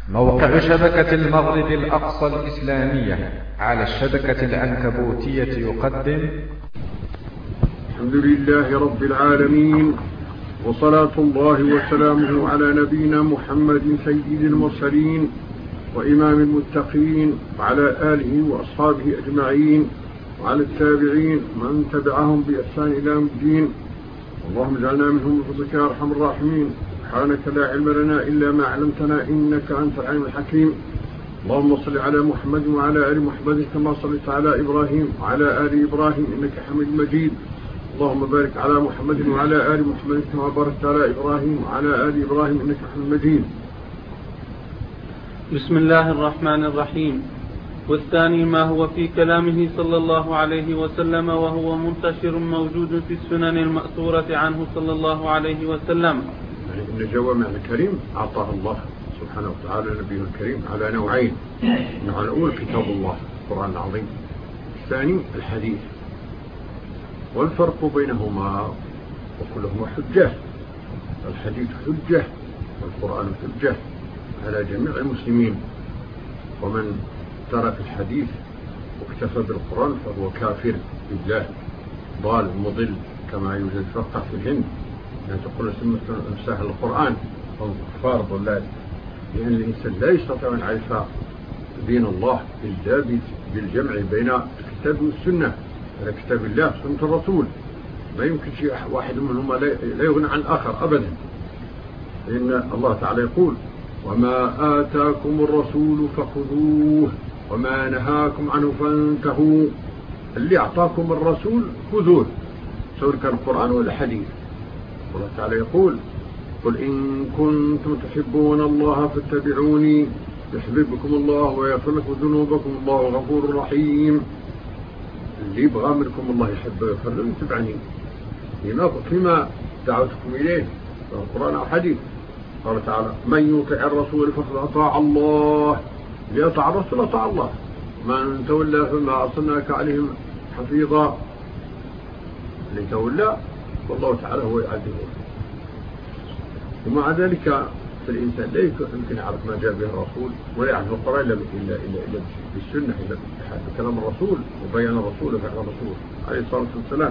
موقع شبكة المغرب الأقصى الإسلامية على الشبكة العنكبوتية يقدم. الحمد لله رب العالمين، وصلاة الله وسلامه على نبينا محمد سيد المرسلين وإمام المتقين، وعلى آله وأصحابه أجمعين، وعلى التابعين من تبعهم بإحسان إلى يوم الدين. اللهم اجعلنا منهم بفضلك يا أرحم الراحمين. سبحانك لا علم لنا إلا ما علمتنا إنك أنت العليم الحكيم. اللهم صل على محمد وعلى آل محمد كما صليت على إبراهيم وعلى آل إبراهيم إنك حميد مجيد. اللهم بارك على محمد وعلى آل محمد كما باركت على إبراهيم وعلى آل إبراهيم إنك حميد مجيد. بسم الله الرحمن الرحيم. والثاني ما هو في كلامه صلى الله عليه وسلم وهو منتشر موجود في السنن المأثورة عنه صلى الله عليه وسلم. إن جوامع الكريم أعطاه الله سبحانه وتعالى نبيه الكريم على نوعين. النوع الأول كتاب الله القرآن العظيم، الثاني الحديث، والفرق بينهما وكلهما حجة. الحديث حجة والقرآن حجة على جميع المسلمين، ومن ترك الحديث واكتفى بالقرآن فهو كافر بالله ضال مضل، كما يوجد فرقة في الهند يعني تقول امساح القرآن هم كفار ضلال، لأن الإنسان لا يستطيع أن يعرف دين الله إلا بالجمع بين الكتاب والسنة، على كتاب الله وسنة الرسول. ما يمكن شيء واحد منهما لا يغني عن الآخر أبدا، لأن الله تعالى يقول: وما آتاكم الرسول فخذوه وما نهاكم عنه فانتهوا. اللي أعطاكم الرسول خذوه، سواء كان القرآن ولا الحديث. الله تعالى يقول: قل إن كنتم تحبون الله فاتبعوني يحببكم الله ويغفر لكم ذنوبكم الله غفور رحيم. اللي يبغى منكم الله يحبه ويغفر له يتبعني فيما دعوتكم إليه، القرآن أو حديث. قال تعالى: من يطع الرسول فقد أطاع الله. اللي يطاع الرسول أطاع الله. من تولى فما أرسلناك عليهم حفيظا. اللي تولى والله تعالى هو يعذبه. ومع ذلك فالإنسان لا يمكن يعرف ما جاء به الرسول ولا يعرف القرآن إلا بالسنة، إلا بكلام الرسول وبيان الرسول وفعل الرسول عليه الصلاة والسلام.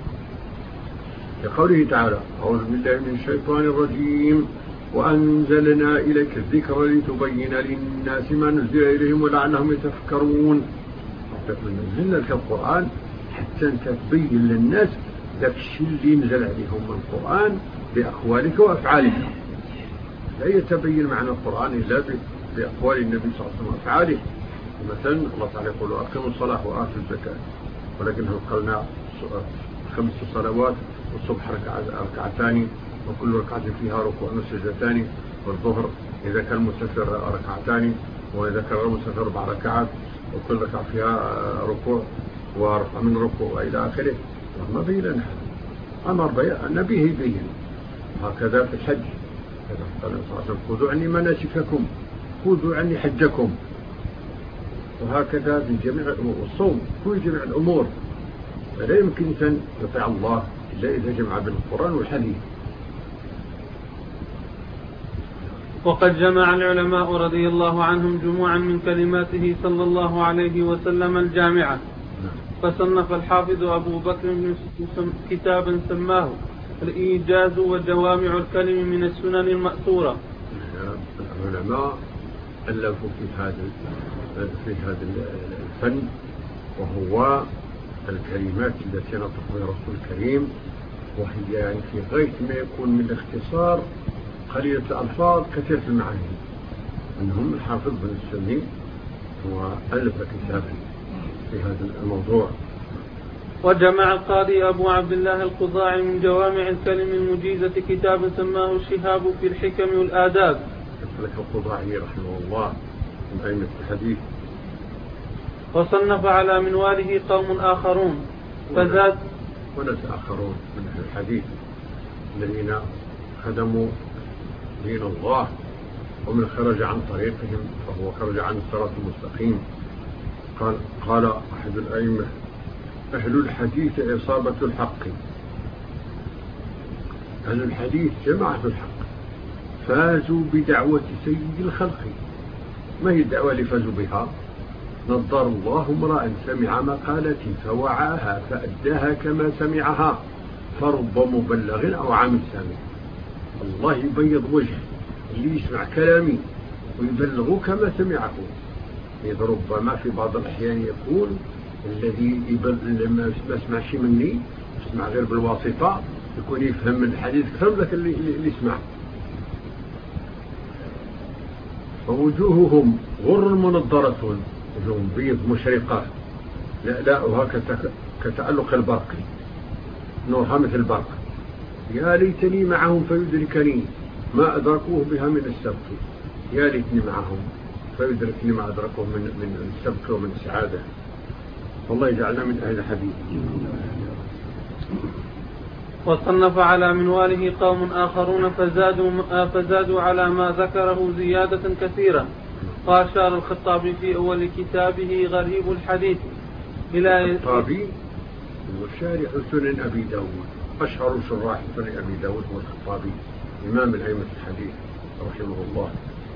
لقوله تعالى: أعوذ بالله من الشيطان الرجيم: وأنزلنا إليك الذكر لتبين للناس ما نزل إليهم ولعلهم يتفكرون. نزلنا لك القرآن حتى تبين للناس ذاك الشيء اللي نزل عليهم من القرآن بأقوالك وأفعالك. لا يتبين معنى القرآن إلا بأقوال النبي صلى الله عليه وسلم وأفعاله. مثلا الله تعالى يقول: أقيموا الصلاة وآتوا الزكاة، ولكنه قالنا 5 صلوات، والصبح ركعتان وكل ركعة فيها ركوع وسجدتان، والظهر إذا كان مسافر ركعتان، وإذا كان غير مسافر 4 ركعات، وكل ركعة فيها ركوع ورفع من ركوع وإلى آخره. ما بين لنا أمر النبي يبين. هكذا في الحج قال صلى الله عليه وسلم: خذوا عني مناسككم، خذوا عني حجكم. وهكذا في جميع الصوم في جميع الأمور. لا يمكن أن يطيع الله إلا إذا جمع بين القرآن والحديث. وقد جمع العلماء رضي الله عنهم جموعا من كلماته صلى الله عليه وسلم الجامعة. فصنف الحافظ أبو بكر كتابا سماه الإيجاز وجوامع الكلم من السنن المأثورة. العلماء ألفوا في هذا الفن، وهو الكلمات التي نطق بها الرسول الكريم، وهي يعني في غاية ما يكون من الاختصار، قليلة الألفاظ كثيرة المعاني. منهم الحافظ بن السني وألف كتابا في هذا الموضوع. وجمع القاضي أبو عبد الله القضاعي من جوامع الكلم المجيزة كتابا سماه الشهاب في الحكم والآداب. لك القضاعي رحمه الله من أئمة الحديث. وصنف على منواله قوم آخرون فزاد وناس آخرون من أهل الحديث الذين خدموا دين الله، ومن خرج عن طريقهم فهو خرج عن الصراط المستقيم. قال أحد الأئمة: أهل الحديث إصابة الحق. أهل الحديث جماعة الحق، فازوا بدعوة سيد الخلق ما هي الدعوة اللي فازوا بها؟ نضر الله امرأ سمع مقالتي فوعاها فأداها كما سمعها فرب مبلغ أو عام سامع. الله يبيض وجه اللي يسمع كلامي ويبلغه كما سمعه. إذ ربما في بعض الأحيان يكون الذي ما سمعش مني يسمع غير بالواسطة يكون يفهم من الحديث أكثر من ذاك اللي يسمع. فوجوههم غر منضرة، وجوههم بيض مشرقة لا كتألق البرق، نورها مثل البرق. يا ليتني معهم فيدركني ما أدركوه بها من السبق. يا ليتني معهم فيدركني ما أدركوه من السبق ومن السعادة. والله يجعلنا من أهل الحديث. وصنف على منواله قوم آخرون فزادوا على ما ذكره زيادة كثيرة. وأشار الخطابي في أول كتابه غريب الحديث إلى الخطابي وشارح سنن أبي داود، أشهر شراح سنن أبي داود هو الخطابي إمام الأئمة الحديث رحمه الله.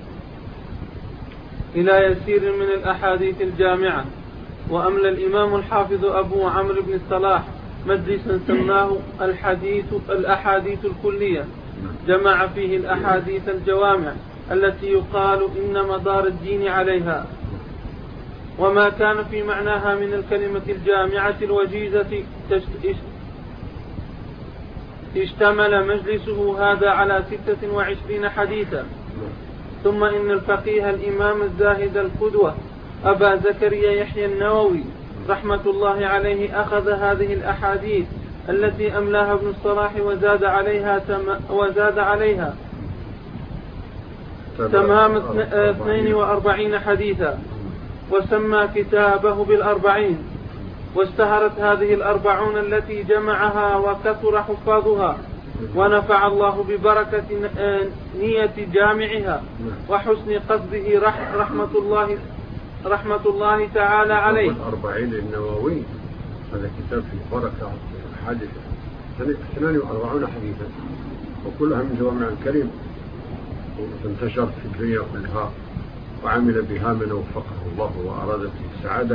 إلى يسير من الأحاديث الجامعة. وأملى الإمام الحافظ أبو عمرو بن الصلاح مجلسا سماه الأحاديث الكلية، جمع فيه الأحاديث الجوامع التي يقال إن مدار الدين عليها، وما كان في معناها من الكلمة الجامعة الوجيزة. اشتمل مجلسه هذا على 26 حديثا. ثم إن الفقيه الإمام الزاهد القدوة أبا زكريا يحيى النووي رحمة الله عليه أخذ هذه الأحاديث التي أملاها ابن الصلاح وزاد عليها تمام 42 حديثا، وسمى كتابه بالأربعين. واشتهرت هذه الأربعون التي جمعها وكثر حفاظها، ونفع الله ببركة نية جامعها وحسن قصده رحمة الله تعالى عليه. الأربعين النووي هذا كتاب فيه بركة حديث 42 حديثا، وكلها من جوامع الكلم، وانتشرت في الدنيا كلها، وعمل بها من وفقه الله وأراد به السعادة.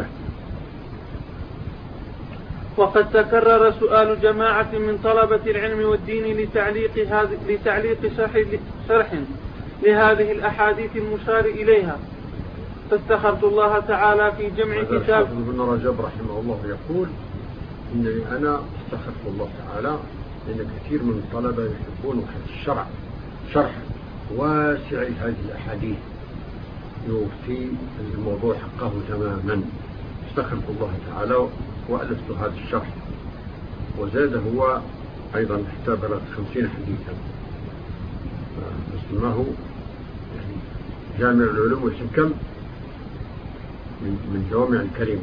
وقد تكرر سؤال جماعة من طلبة العلم والدين لتعليق شرح لهذه الأحاديث المشار إليها، فاستخرت الله تعالى في جمع كتاب. ابن رجب رحمه الله يقول إنني أنا استخرت الله تعالى لأن كثير من الطلبة يحبون شرح واسع هذه الأحاديث يوفي الموضوع حقه تماما. استخرت الله تعالى وألفت هذا الشرح، وزاد هو أيضا حتى بلغ 50 حديثا، اسمه جامع العلوم والحكم من جوامع الكلم.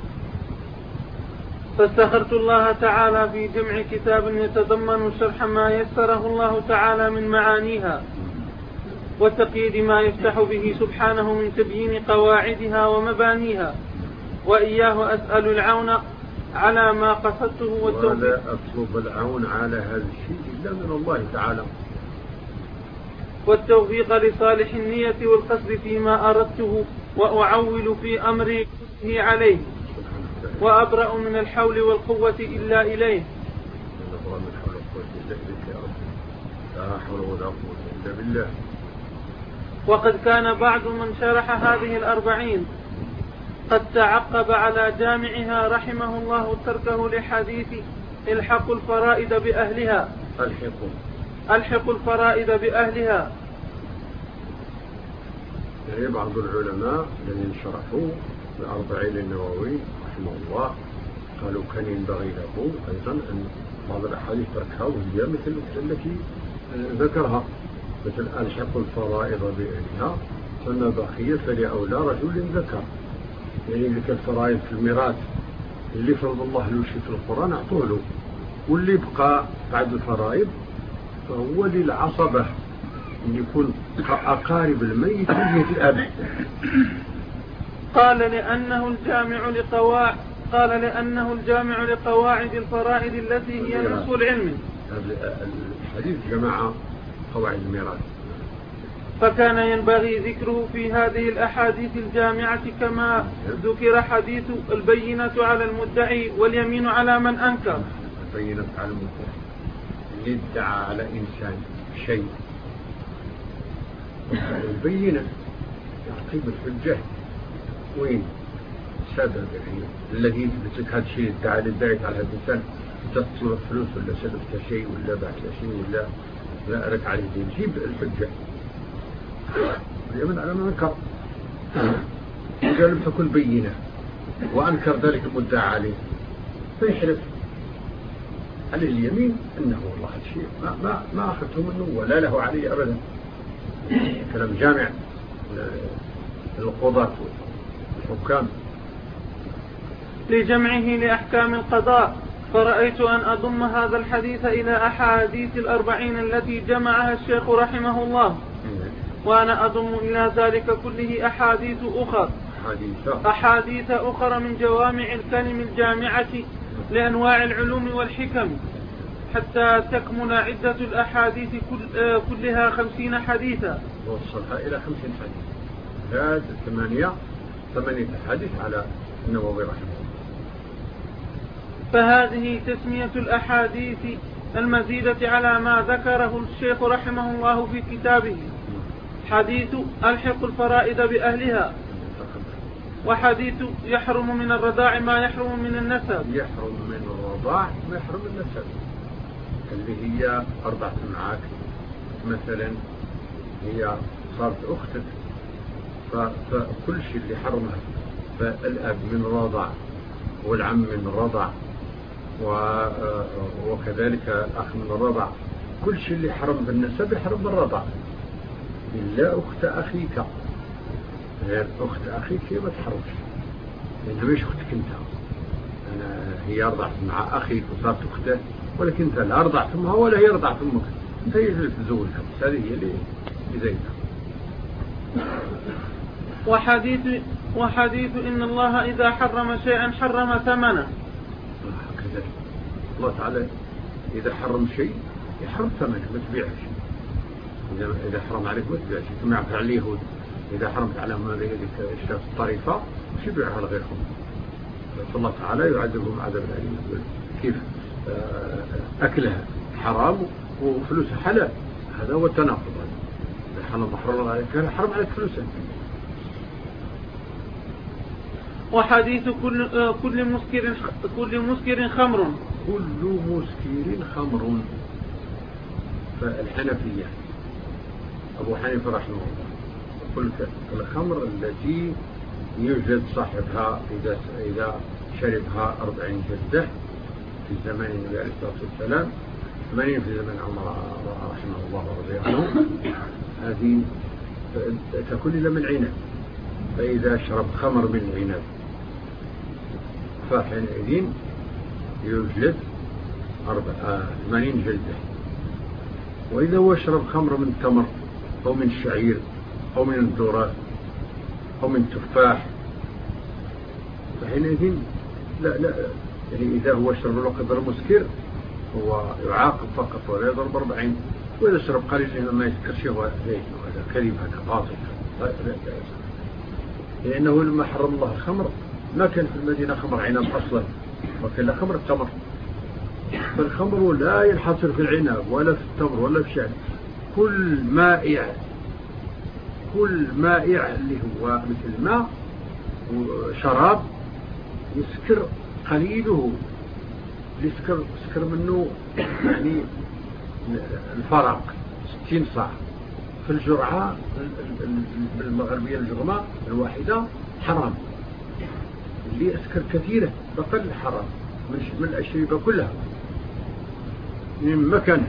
فاستخرت الله تعالى في جمع كتاب يتضمن شرح ما يسره الله تعالى من معانيها، وتقييد ما يفتح به سبحانه من تبيين قواعدها ومبانيها. وإياه أسأل العون على ما قصدته والتوفيق. ولا أطلب العون على هذا الشيء إلا من الله تعالى، والتوفيق لصالح النية والقصد فيما أردته، وأعول في أمري كله عليه، وأبرأ من الحول والقوة إلا إليه. لا حول ولا قوة إلا بالله. وقد كان بعض من شرح هذه الأربعين قد تعقب على جامعها رحمه الله تركه لحديث الحقوا الفرائض بأهلها. الحقوا الفرائض بأهلها. يعني بعض العلماء الذين شرحوا الأربعين النووي رحمه الله قالوا كان ينبغي له أيضا أن بعض الأحاديث تركها وهي مثل التي ذكرها، مثل الحقوا الفرائض بأهلها فما بقي فلأولى رجل ذكر. يعني اللي كان فرائض في الميراث اللي فرض الله له شيء في القرآن أعطوه له، واللي بقى بعد الفرائض فهو للعصبة أن يكون أقارب الميت من جهة الأب. قال لأنه الجامع لقواعد الفرائض التي هي نصف العلم. الحديث جماعة قواعد الميراث. فكان ينبغي ذكره في هذه الأحاديث الجامعة كما ذكر حديث البينة على المدعي واليمين على من أنكر. البينة على المدعي اللي ادعى على إنسان شيء، البينة يعطي بالحجة وين سبب الذي يثبت لك هذا الشيء ادعى ادعيت على هذا الإنسان تصرف فلوس ولا سلفت شيء ولا بعت شيء ولا لا لك عليه دين، جيب الحجة. اليمين على من أنكر إذا لم تكن بينة وأنكر ذلك المدعى عليه فيحلف عليه اليمين أنه والله هذا الشيء ما أخذته منه ولا له عليه أبدا. كلام جامع للقضاة والحكام. لجمعه لأحكام القضاء، فرأيت أن أضم هذا الحديث إلى أحاديث 40 التي جمعها الشيخ رحمه الله، وأنا أضم إلى ذلك كله أحاديث أخرى من جوامع الكلم الجامعة لأنواع العلوم والحكم، حتى تكمل عدة الأحاديث كلها 50 حديثا. وصلها إلى 50 حديث، زاد 8 أحاديث على النووي رحمه الله. فهذه تسمية الأحاديث المزيدة على ما ذكره الشيخ رحمه الله في كتابه: حديث ألحق الفرائض بأهلها، وحديث يحرم من الرضاع ما يحرم من النسب. يحرم من الرضاع ما يحرم من النسب، اللي هي أرضعت معك مثلا، هي صارت أختك، فكل شيء اللي حرمها، فالأب من الرضاع والعم من الرضاع وكذلك أخ من الرضاع، كل شيء اللي حرم بالنسب يحرم بالرضاع إلا أخت أخيك. غير أخت أخيك هي ما تحرمش لأنها مش أختك أنت، هي أرضعت مع أخيك وصارت أخته، ولكن أنت لا أرضعت أمها ولا هي أرضعت أمك، أنت يجب تزوجها، هذه هي اللي زينها. وحديث إن الله إذا حرم شيئا حرم ثمنه. كذلك الله تعالى إذا حرم شيء يحرم ثمنه، ما تبيعه شيء. إذا حرم عليك ما تبيعه شيء، كما يفعل اليهود إذا حرمت عليهم هذه الشاة الطريفة مش يبيعها لغيرهم، فالله تعالى يعذبهم عذاب أليم. كيف أكلها حرام وفلوسها حلال، هذا هو التناقض. إذا حرم عليك حرم عليك فلوسها. وحديث كل مسكر خمر. كل مسكر خمر. فالحنفية أبو حنيفة رحمه الله يقول الخمر التي يوجد صاحبها إذا شربها 40 جلدة في زمان النبي عليه الصلاة والسلام، 80 في زمان عمر رحمه الله ورضي عنه، هذه تكون إلا من العنب. فإذا شرب خمر من العنب فحينئذ يوجد 80 جلدة. وإذا هو يشرب خمر من التمر أو من الشعير أو من الذرة أو من التفاح فحينئذ لا يعني إذا هو يشرب له قدر مسكر هو يعاقب فقط ولا يضرب 40. وإذا شرب قليل ما يسكرش هو هذا كلمة هذا باطل، لأنه لما حرم الله الخمر ما كان في المدينة خمر عنب أصلا، وكان خمر التمر. فالخمر لا ينحصر في العنب ولا في التمر ولا في الشعير، كل مائع اللي هو مثل الماء وشراب يسكر قليله، يسكر منه يعني الفرق 60 صاع في الجرعة بالمغربية الجرماء الواحدة حرام. اللي يسكر كثيرة بقل حرام من الأشربة كلها من مكانه.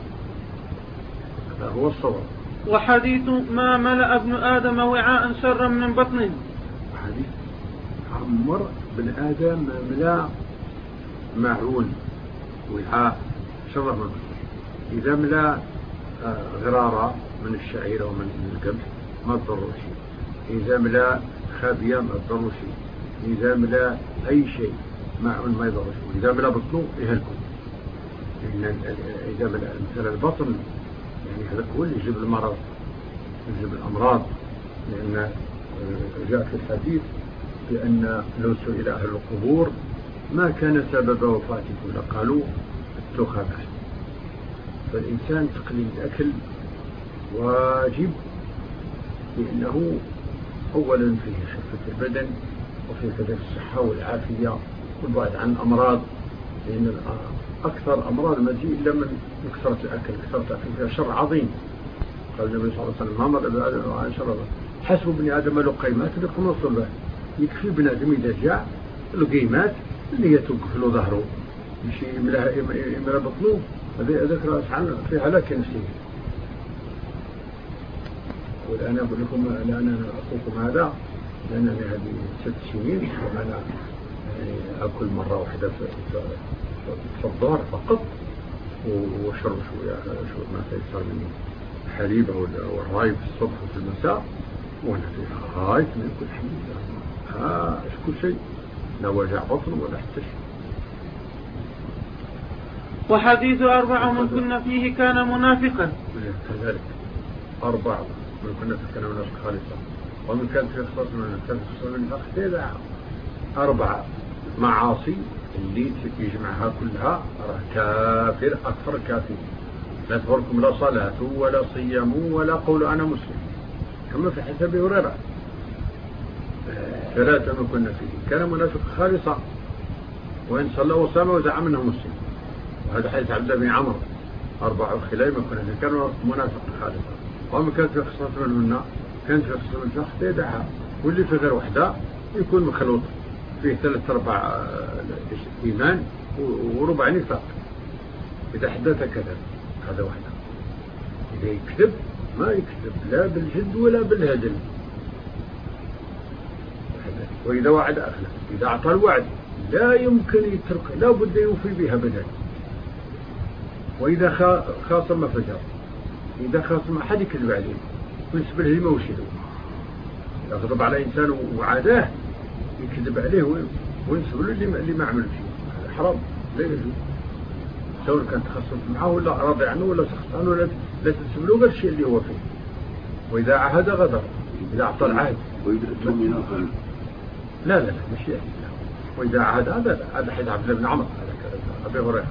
هذا هو الصواب. وحديث ما ملأ ابن آدم وعاء شرا من بطنه. حديث عمر بن آدم ما ملأ معون وعاء شرا من بطنه. إذا ملأ غرارة من الشعير ومن القمح ما تضره شيء، إذا ملأ خابية ما تضره شيء، إذا ملأ أي شيء معون ما يضره شيء، إذا ملأ بطنه يهلكه. إذا ملأ مثل البطن يعني هذا هو اللي يجيب المرض، يجلب الأمراض، لأن جاء في الحديث بأن لو سئل أهل القبور ما كان سبب وفاتكم لقالوا التخمة. فالإنسان تقليل الأكل واجب، لأنه أولا فيه خفة البدن وفيه كذلك الصحة والعافية والبعد عن الأمراض، لأن أكثر أمراض ما تجي إلا من كثرة الأكل. كثرة الأكل فيها شر عظيم. قال النبي صلى الله عليه وسلم: ما مر بآدم عن شر حسب ابن آدم لقيمات لكم صلبه. يكفي ابن آدم إذا جاء القيمات اللي هي توقف له ظهره يمشي يملا بطنه، هذا ذكر في هلاك نفسه. والآن أقول لكم أنا أخوكم هذا، لأن هذه 6 سنين وأنا يعني أكل مرة واحدة في الظهر فقط، وشرب شوية ما تيسر مني حليب أو الرايب في الصبح وفي المساء، وأنا في غاية من كل حمد كل شيء، لا وجع بطن ولا حتى شيء. وحديث 4 من كنا فيه كان منافقا. كذلك 4 من كنا فيه كان منافق خالصا، ومن كان في خصوص من النفاق 4 معاصي اللي يجمعها كلها كافر أكثر كافر. لا تغركم لا صلاة ولا صيام ولا قول أنا مسلم، كما في حديث أبي هريرة. 3 من كنا فيه كان منافق خالصا، وإن صلى وصام وزعم أنه مسلم. وهذا حديث عبد الله بن عمرو. 4 خلال من كنا فيه كان منافق خالصا، ومن كانت في خصوص منهن كانت في خصوص من شخص يدعها، واللي في غير وحده يكون مخلوط فيه 3/4 إيمان وربع نفاق. إذا حدث كذب هذا وحده، إذا يكذب ما يكذب لا بالجد ولا بالهزل. وإذا وعد أخلف، إذا أعطى الوعد لا يمكن يترك، لا بد يوفي بها أبدا. وإذا خاصم فجر، إذا خاصم أحد يكذب عليه وينسب له ما وشده. إذا غضب على إنسان وعاداه يكذب عليه وينسب له اللي ما عمل شيء، هذا حرام لا يجوز، سواء كان تخصص معه ولا راضي عنه ولا سخط عنه، لا تنسب له غير الشيء اللي هو فيه. وإذا عهد غدر، إذا أعطى العهد لا مش يعني. وإذا عهد هذا حديث عبد الله بن عمرو، هذا أبي هريرة.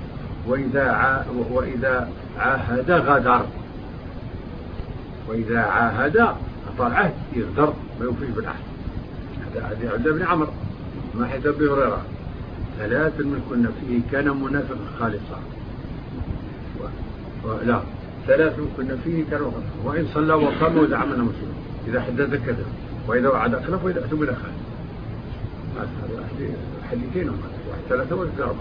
وإذا عاهد غدر، وإذا عاهد أعطى العهد يغدر ما يوفيه بالعهد. هذا حديث عبد الله بن عمرو ما حديث أبي هريرة. 3 من كنا فيه كان منافق خالصا. لا 3 من كنا فيه كان منافق، وإن صلى وصام وزعم أنه مسلم. إذا حدث كذب، وإذا وعد أخلف، وإذا أتوا بلا خالف. هذا حديثين هم 3 و4.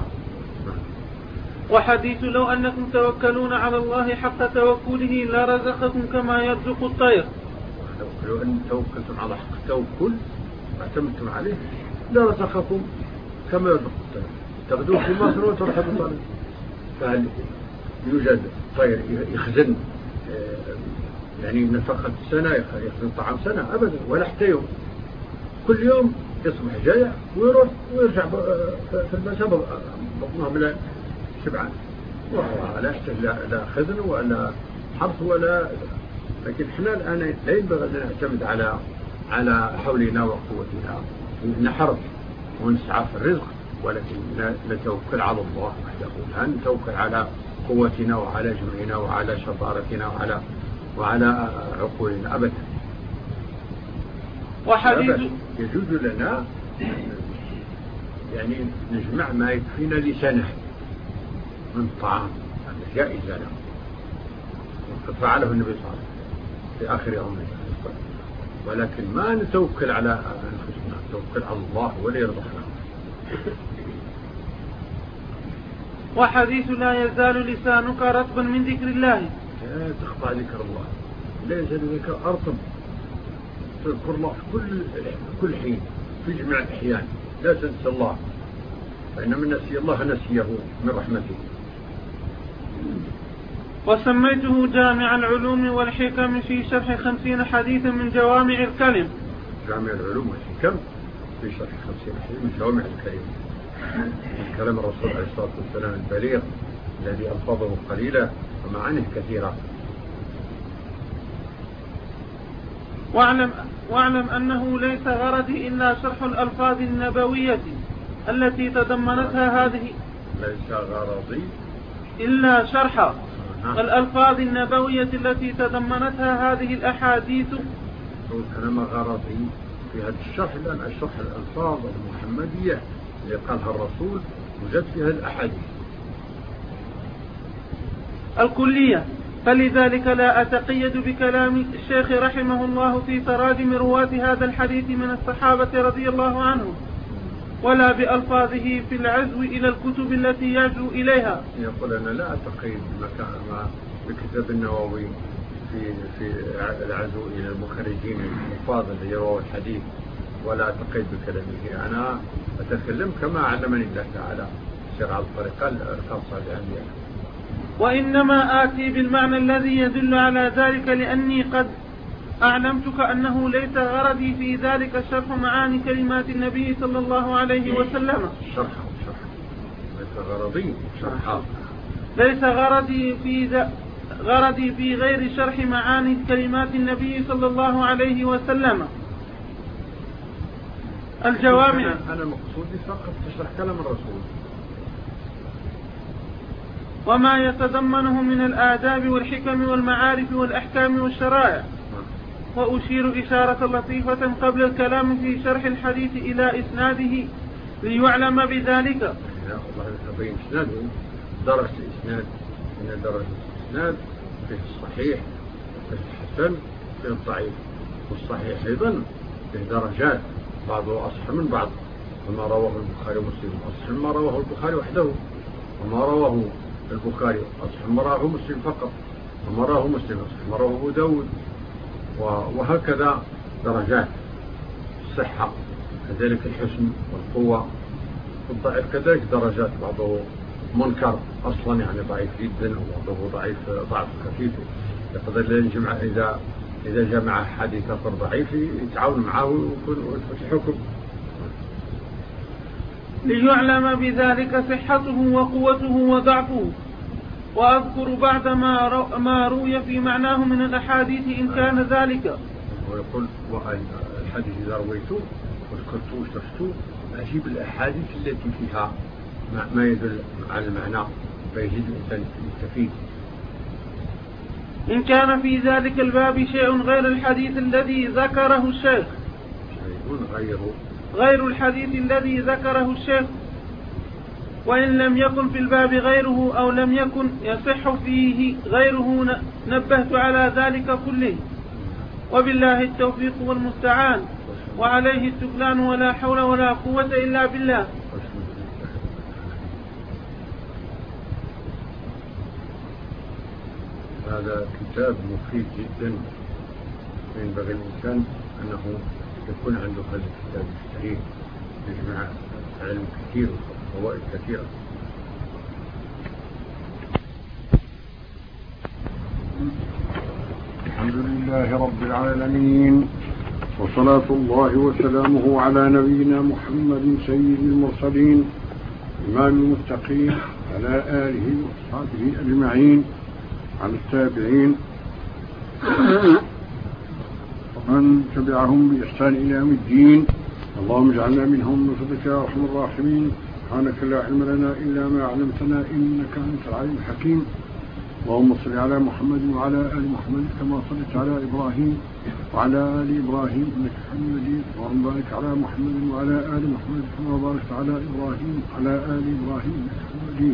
وحديث لو أنكم توكلون على الله حق توكله لرزقكم كما يرزق الطير. لو أن توكلتم على حق التوكل واعتمدتم عليه لرزقكم كما يرزق الطير، تغدو في مصر وترحب طالب. فهل يوجد طير يخزن يعني نفقة سنة، يخزن طعام سنة؟ أبدا، ولا حتى يوم. كل يوم يصبح جايع ويروح ويرجع في المساء بطنها من شبعان، ولا يحتاج لا خزن ولا حرث ولا. لكن احنا الآن لا ينبغي أن نعتمد على حولنا وقوتنا، نحرث ونسعى في الرزق، ولكن نتوكل على الله وحده، لا نتوكل على قوتنا وعلى جمعنا وعلى شطارتنا وعلى عقولنا أبدا. وحديث يجوز لنا يعني نجمع ما يكفينا لسنة من طعام، هذا جائز لنا، وقد فعله النبي صلى الله عليه وسلم في آخر يوم، ولكن ما نتوكل على أنفسنا، نتوكل على الله ولا يرزقنا. وحديث لا يزال لسانك رطبا من ذكر الله، لا تخطأ ذكر الله، لا يزال ذكر أرطب، تذكر الله في كل حين في جميع الأحيان، لا تنسى الله، فإن من نسي الله نسيه من رحمته. وسميته جامع العلوم والحكم في شرح 50 حديثا من جوامع الكلم. جامع العلوم والحكم في شرح 50 حديث من جوامع الكلم، من كلام الرسول عليه الصلاة والسلام البليغ الذي ألفاظه قليلة ومعانيه كثيرة. واعلم أنه ليس غرضي إلا شرح الألفاظ النبوية التي تضمنتها هذه، ليس غرضي إلا شرح الألفاظ النبوية التي تضمنتها هذه الأحاديث. أنا ما غرضي في هذا الشرح لأن أشرح الألفاظ المحمدية اللي قالها الرسول وجد فيها الأحاديث الكلية، فلذلك لا أتقيد بكلام الشيخ رحمه الله في تراجم رواة هذا الحديث من الصحابة رضي الله عنهم، ولا بألفاظه في العزو إلى الكتب التي يعزو إليها. يقول أنا لا أتقيد بكتاب النووي في العزو إلى المخرجين الحفاظ اللي يرووا الحديث، ولا أتقيد بكلامه. أنا أتكلم كما علمني الله تعالى سير على الطريقة الخاصة بأنبياء، وإنما آتي بالمعنى الذي يدل على ذلك، لأني قد أعلمتك أنه ليس غرضي في ذلك شرح معاني كلمات النبي صلى الله عليه وسلم. ليس غرضي في غير شرح معاني كلمات النبي صلى الله عليه وسلم الجوامع. أنا مقصودي فقط تشرح كلام الرسول وما يتضمنه من الآداب والحكم والمعارف والأحكام والشرائع. وأشير إشارة لطيفة قبل الكلام في شرح الحديث إلى إسناده ليعلم بذلك. الله يبين إسناده درجة إسناد، إن درجة الإسناد فيه الصحيح فيه الحسن فيه الضعيف، والصحيح أيضا فيه درجات، بعضه أصح من بعض، وما رواه البخاري ومسلم أصح ما رواه البخاري وحده، وما رواه البخاري أصح ما رواه مسلم فقط، وما رواه مسلم أصح ما رواه أبو داود، وهكذا درجات الصحة، كذلك الحسن والقوة، والضعيف كذلك درجات، بعضه منكر أصلا يعني ضعيف جدا، وبعضه ضعيف ضعف خفيف، يقدر يجمع إذا جمع حديث آخر ضعيف يتعاون معه ويكون الحكم. ليعلم بذلك صحته وقوته وضعفه. وأذكر بعد ما روي في معناه من الأحاديث إن كان ذلك. ويقول الحديث إذا رويته وذكرته وشرحته أجيب الأحاديث التي فيها ما يدل على المعنى فيجد الإنسان يستفيد. إن كان في ذلك الباب شيء غير الحديث الذي ذكره الشيخ، غير الحديث الذي ذكره الشيخ، وإن لم يكن في الباب غيره أو لم يكن يصح فيه غيره نبهت على ذلك كله. وبالله التوفيق والمستعان، وعليه التكلان، ولا حول ولا قوة إلا بالله. هذا كتاب مفيد جدا، ينبغي الإنسان أنه يكون عنده هذا الكتاب الشهير، يجمع علم كثير وفوائد كثيرة. الحمد لله رب العالمين، وصلاة الله وسلامه على نبينا محمد سيد المرسلين إمام المتقين، على آله وصحبه أجمعين، على التابعين ومن تبعهم بإحسان إلى يوم الدين. اللهم اجعلنا منهم بفضلك يا أرحم الراحمين. سبحانك لا علم لنا إلا ما علمتنا إنك أنت العليم الحكيم. اللهم صل على محمد وعلى آل محمد كما صليت على إبراهيم وعلى آل إبراهيم إنك حميد مجيد. اللهم بارك على محمد وعلى آل محمد كما باركت على إبراهيم وعلى آل إبراهيم إنك حميد مجيد.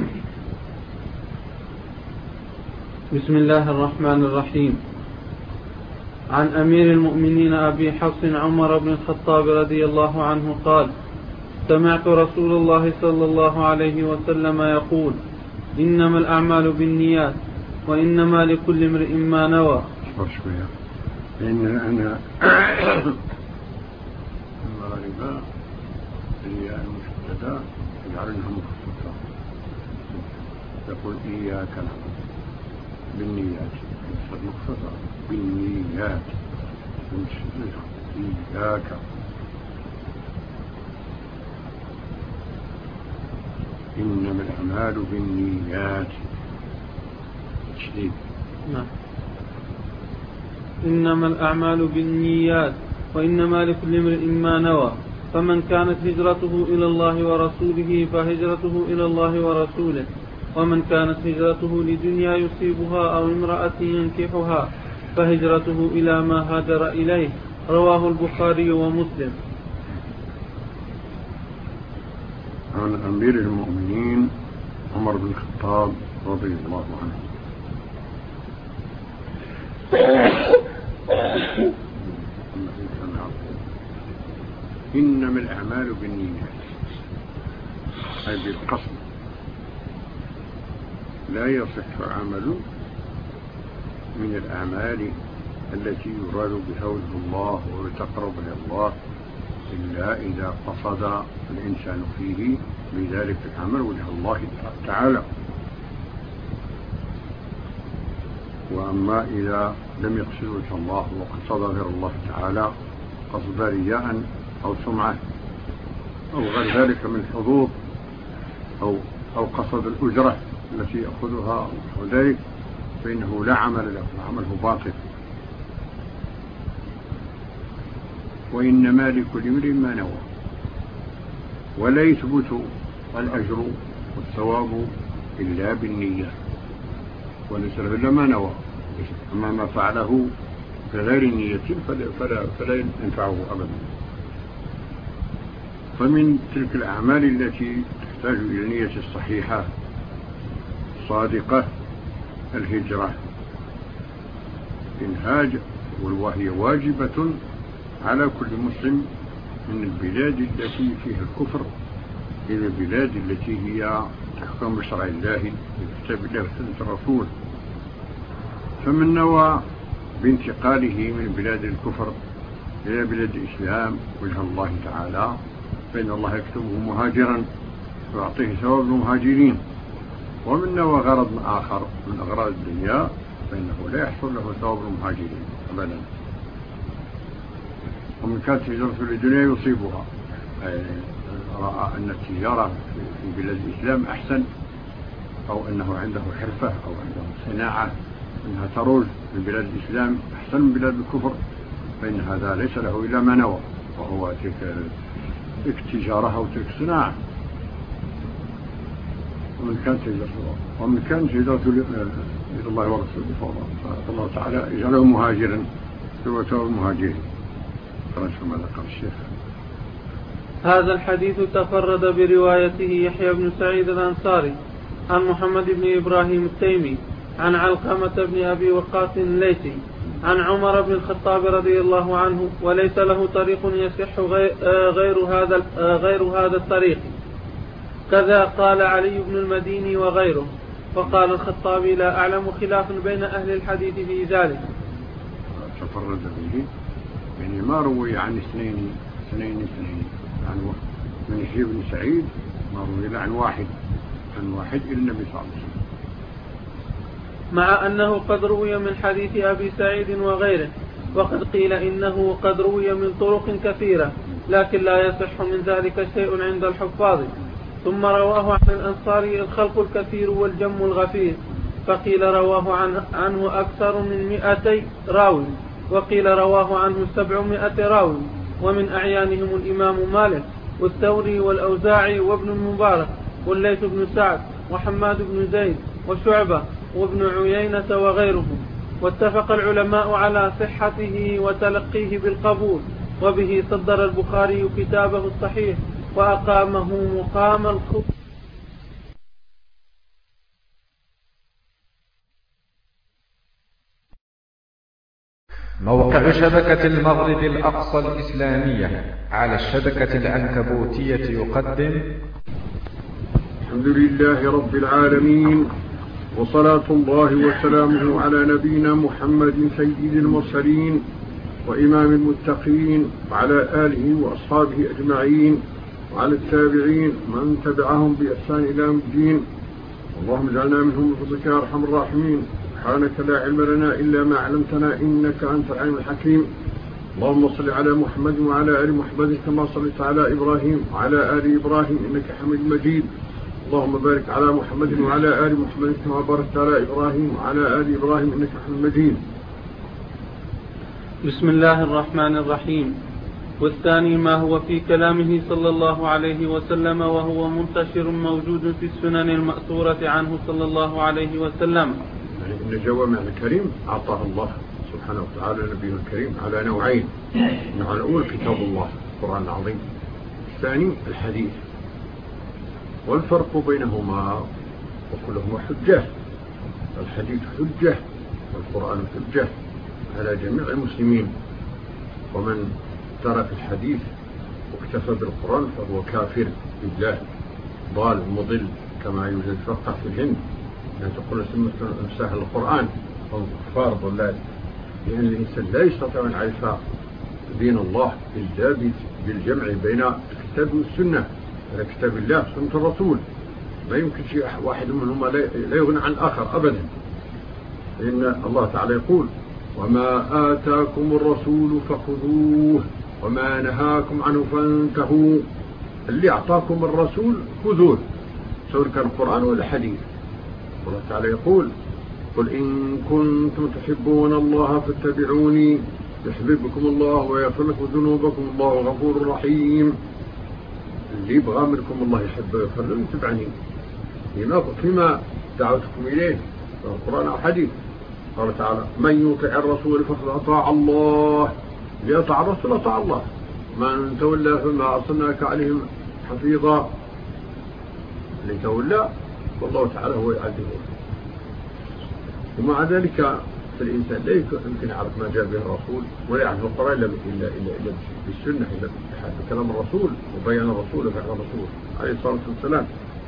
بسم الله الرحمن الرحيم. عن أمير المؤمنين أبي حفص عمر بن الخطاب رضي الله عنه قال: سمعت رسول الله صلى الله عليه وسلم يقول: إنما الأعمال بالنيات وإنما لكل امرئ ما نوى. لأن أنا المغاربة هي المشتدة يجعلونها مخصوصة، يقول إياك نعبد بالنيات، مخصوصة بالنيات، إياك. إنما الأعمال بالنيات، تشديد. نعم. إنما الأعمال بالنيات وإنما لكل امرئ ما نوى فمن كانت هجرته إلى الله ورسوله فهجرته إلى الله ورسوله ومن كانت هجرته لدنيا يصيبها أو امرأة ينكحها فهجرته إلى ما هاجر إليه. رواه البخاري ومسلم. عن أمير المؤمنين عمر بن الخطاب رضي الله عنه إنما الأعمال بالنيات، أي بالقصد. لا يصح عمل من الأعمال التي يراد بها وجه الله ويتقرب إلى الله إلا إذا قصد الإنسان فيه بذلك العمل وجه الله تعالى. وأما إذا لم يقصد وجه الله وقصد غير الله تعالى قصد رياء أو سمعة أو غير ذلك من الحظوظ أو قصد الأجرة التي يأخذها وذلك فإنه لا عمل له، عمله باطل. وإنما لكل امرئ ما نوى، ولا يثبت الأجر والثواب إلا بالنية، وليس له إلا ما نوى. أما ما فعله بغير نية فلا ينفعه أبدا. فمن تلك الأعمال التي تحتاج إلى نية الصحيحة صادقة الهجرة، إنهاج، وهي واجبة على كل مسلم من البلاد التي فيها الكفر إلى البلاد التي هي تحكم بشرع الله بكتاب الله وسنة الرسول. فمن نوى بانتقاله من بلاد الكفر إلى بلاد الإسلام وجه الله تعالى فإن الله يكتبه مهاجرا ويعطيه ثواب المهاجرين. ومن نوى غرض آخر من أغراض الدنيا فإنه لا يحصل له ثواب المهاجرين أبدا. ومن كانت هجرته للدنيا يصيبها، رأى أن التجارة في بلاد الإسلام أحسن، أو أنه عنده حرفة أو عنده صناعة أنها تروج من بلاد الإسلام أحسن من بلاد الكفر، فإن هذا ليس له إلا ما نوى، وهو تلك التجارة أو تلك الصناعة. ومن كانت هجرته إلى الله ورسوله فالله تعالى يجعله مهاجرا هو ثواب المهاجرين. ماذا قال الشيخ؟ هذا الحديث تفرد بروايته يحيى بن سعيد الأنصاري عن محمد بن إبراهيم التيمي عن علقمة بن أبي وقاص الليثي عن عمر بن الخطاب رضي الله عنه، وليس له طريق يصح غير هذا الطريق. كذا قال علي بن المديني وغيره. فقال الخطابي: لا أعلم خلافا بين أهل الحديث في ذلك. تفرد به يعني ما روي عن اثنين عن من يحيى بن سعيد ما روي عن واحد إلى النبي صلى الله عليه وسلم، مع أنه قد روي من حديث أبي سعيد وغيره، وقد قيل إنه قد روي من طرق كثيرة، لكن لا يصح من ذلك شيء عند الحفاظ. ثم رواه عن الأنصاري الخلق الكثير والجم الغفير، فقيل رواه عنه أكثر من 200 راوي، وقيل رواه عنه 700 راوي، ومن أعيانهم الإمام مالك والثوري والأوزاعي وابن المبارك والليث بن سعد وحماد بن زيد وشعبة وابن عيينة وغيرهم. واتفق العلماء على صحته وتلقيه بالقبول، وبه صدر البخاري كتابه الصحيح وأقامه مقام الخطبة. موقع شبكة المغرب الأقصى الإسلامية على الشبكة العنكبوتية يقدم. الحمد لله رب العالمين، وصلاة الله وسلامه على نبينا محمد سيد المرسلين وإمام المتقين، وعلى آله وأصحابه أجمعين، وعلى التابعين من تبعهم بإحسان إلى يوم الدين. اللهم اجعلنا منهم بفضلك يا أرحم الراحمين. سبحانك لا علم لنا إلا ما علمتنا إنك أنت العليم الحكيم. اللهم صل على محمد وعلى آل محمد كما صليت على إبراهيم وعلى آل إبراهيم إنك حميد مجيد. اللهم بارك على محمد وعلى آل محمد كما باركت على إبراهيم وعلى آل إبراهيم إنك حميد مجيد. بسم الله الرحمن الرحيم. والثاني ما هو في كلامه صلى الله عليه وسلم وهو منتشر موجود في السنن المأثورة عنه صلى الله عليه وسلم. إن جوامع الكريم أعطاه الله سبحانه وتعالى نبيه الكريم على نوعين. النوع الأول كتاب الله القرآن العظيم، الثاني الحديث، والفرق بينهما وكلهما حجة. الحديث حجة والقرآن حجة على جميع المسلمين، ومن ترك الحديث واكتفى بالقرآن فهو كافر بالله ضال مضل، كما يوجد فرقة في الهند يعني تقول امساح القرآن هم كفار ضلال، لأن الإنسان لا يستطيع أن يعرف دين الله إلا بالجمع بين الكتاب والسنة، على كتاب الله سنة الرسول. ما يمكن شيء واحد منهما لا يغني عن الآخر أبدا، لأن الله تعالى يقول وما آتاكم الرسول فخذوه وما نهاكم عنه فانتهوا. اللي أعطاكم الرسول خذوه، سواء كان القرآن ولا حديث. الله تعالى يقول قل إن كنتم تحبون الله فاتبعوني يحببكم الله ويغفر لكم ذنوبكم الله غفور رحيم. اللي يبغى منكم الله يحبه ويغفر له يتبعني فيما دعوتكم إليه القرآن أو حديث. قال تعالى من يطع الرسول فقد أطاع الله، ليطع الرسول أطاع الله، من تولى فما أرسلناك عليهم حفيظا. اللي تولى والله تعالى هو يعذبه. ومع ذلك فالإنسان لا يمكن يعرف ما جاء به الرسول ولا يعرف القرآن إلا بالسنة، إلا بكلام الرسول وبيان الرسول وفعل الرسول عليه الصلاة والسلام.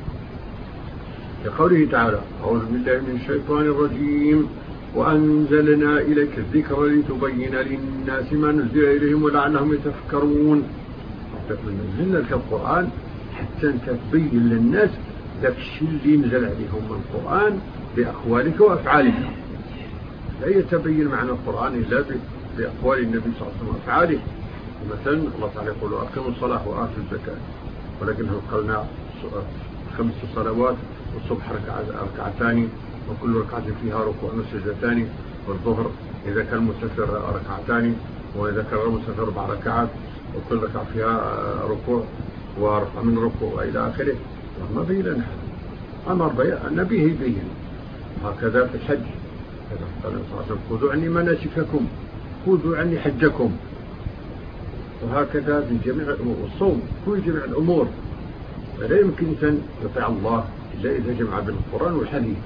لقوله تعالى أعوذ بالله من الشيطان الرجيم وأنزلنا إليك الذكر لتبين للناس ما نزل إليهم ولعلهم يتفكرون. نزلنا لك القرآن حتى أنت تبين للناس ذاك الشيء اللي نزل عليهم من القرآن بأقوالك وأفعالك. لا يتبين معنى القرآن إلا بأقوال النبي صلى الله عليه وسلم وأفعاله. مثلا الله تعالى يقول أقيموا الصلاة وآتوا الزكاة، ولكن هل قلنا 5 صلوات والصبح ركعتان وكل ركعة فيها ركوع وسجدتان، والظهر إذا كان مسافر ركعتان وإذا كان غير مسافر 4 ركعات وكل ركعة فيها ركوع ورفع من ركوع وإلى آخره. ما بين لنا أمر النبي يبين. هكذا في الحج قال صلى الله عليه وسلم خذوا عني مناسككم خذوا عني حجكم. وهكذا في جميع الأمور والصوم كل جميع الأمور. فلا يمكن أن يطيع الله إلا إذا جمع بين القرآن والحديث.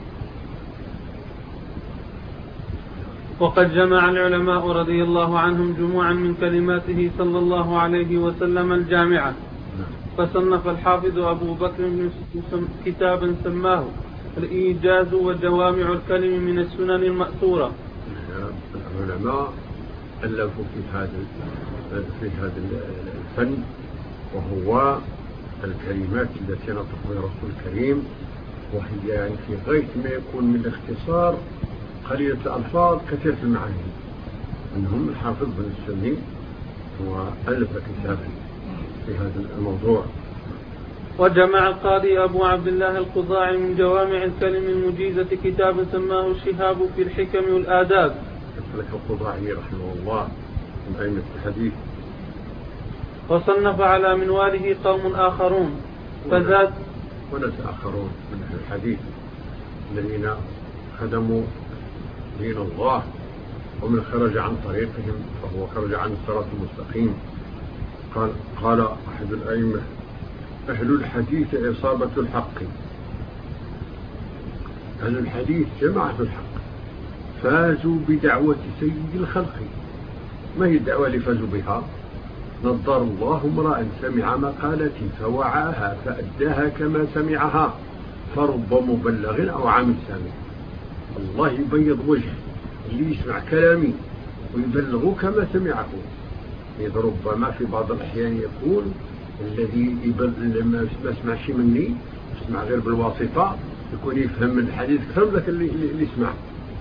وقد جمع العلماء رضي الله عنهم جموعا من كلماته صلى الله عليه وسلم الجامعة، فصنف الحافظ أبو بكر كتابا سماه الإيجاز وجوامع الكلم من السنن المأثورة. العلماء ألفوا في هذا الفن، وهو الكلمات التي نطق بها الرسول الكريم، وهي يعني في غاية ما يكون من الاختصار، قليلة الألفاظ كثيرة المعاني. منهم الحافظ بن السني وألف كتابا في هذا الموضوع. وجمع القاضي أبو عبد الله القضاعي من جوامع الكلم المجيزة كتابا سماه الشهاب في الحكم والآداب. لك القضاعي رحمه الله من أئمة الحديث. وصنف على منواله قوم آخرون فزاد وناس آخرون من أهل الحديث الذين خدموا دين الله، ومن خرج عن طريقهم فهو خرج عن الصراط المستقيم. قال أحد الأئمة أهل الحديث إصابة الحق. أهل الحديث جماعة الحق فازوا بدعوة سيد الخلق. ما هي الدعوة اللي فازوا بها؟ نضر الله امرأ سمع مقالتي فوعاها فأداها كما سمعها، فرب مبلغ أو عام سامع. الله يبيض وجه اللي يسمع كلامي ويبلغه كما سمعه. إذا ربما في بعض الأحيان يكون الذي ما يسمعش مني يسمع غير بالواسطة، يكون يفهم من الحديث أكثر من ذاك اللي يسمع.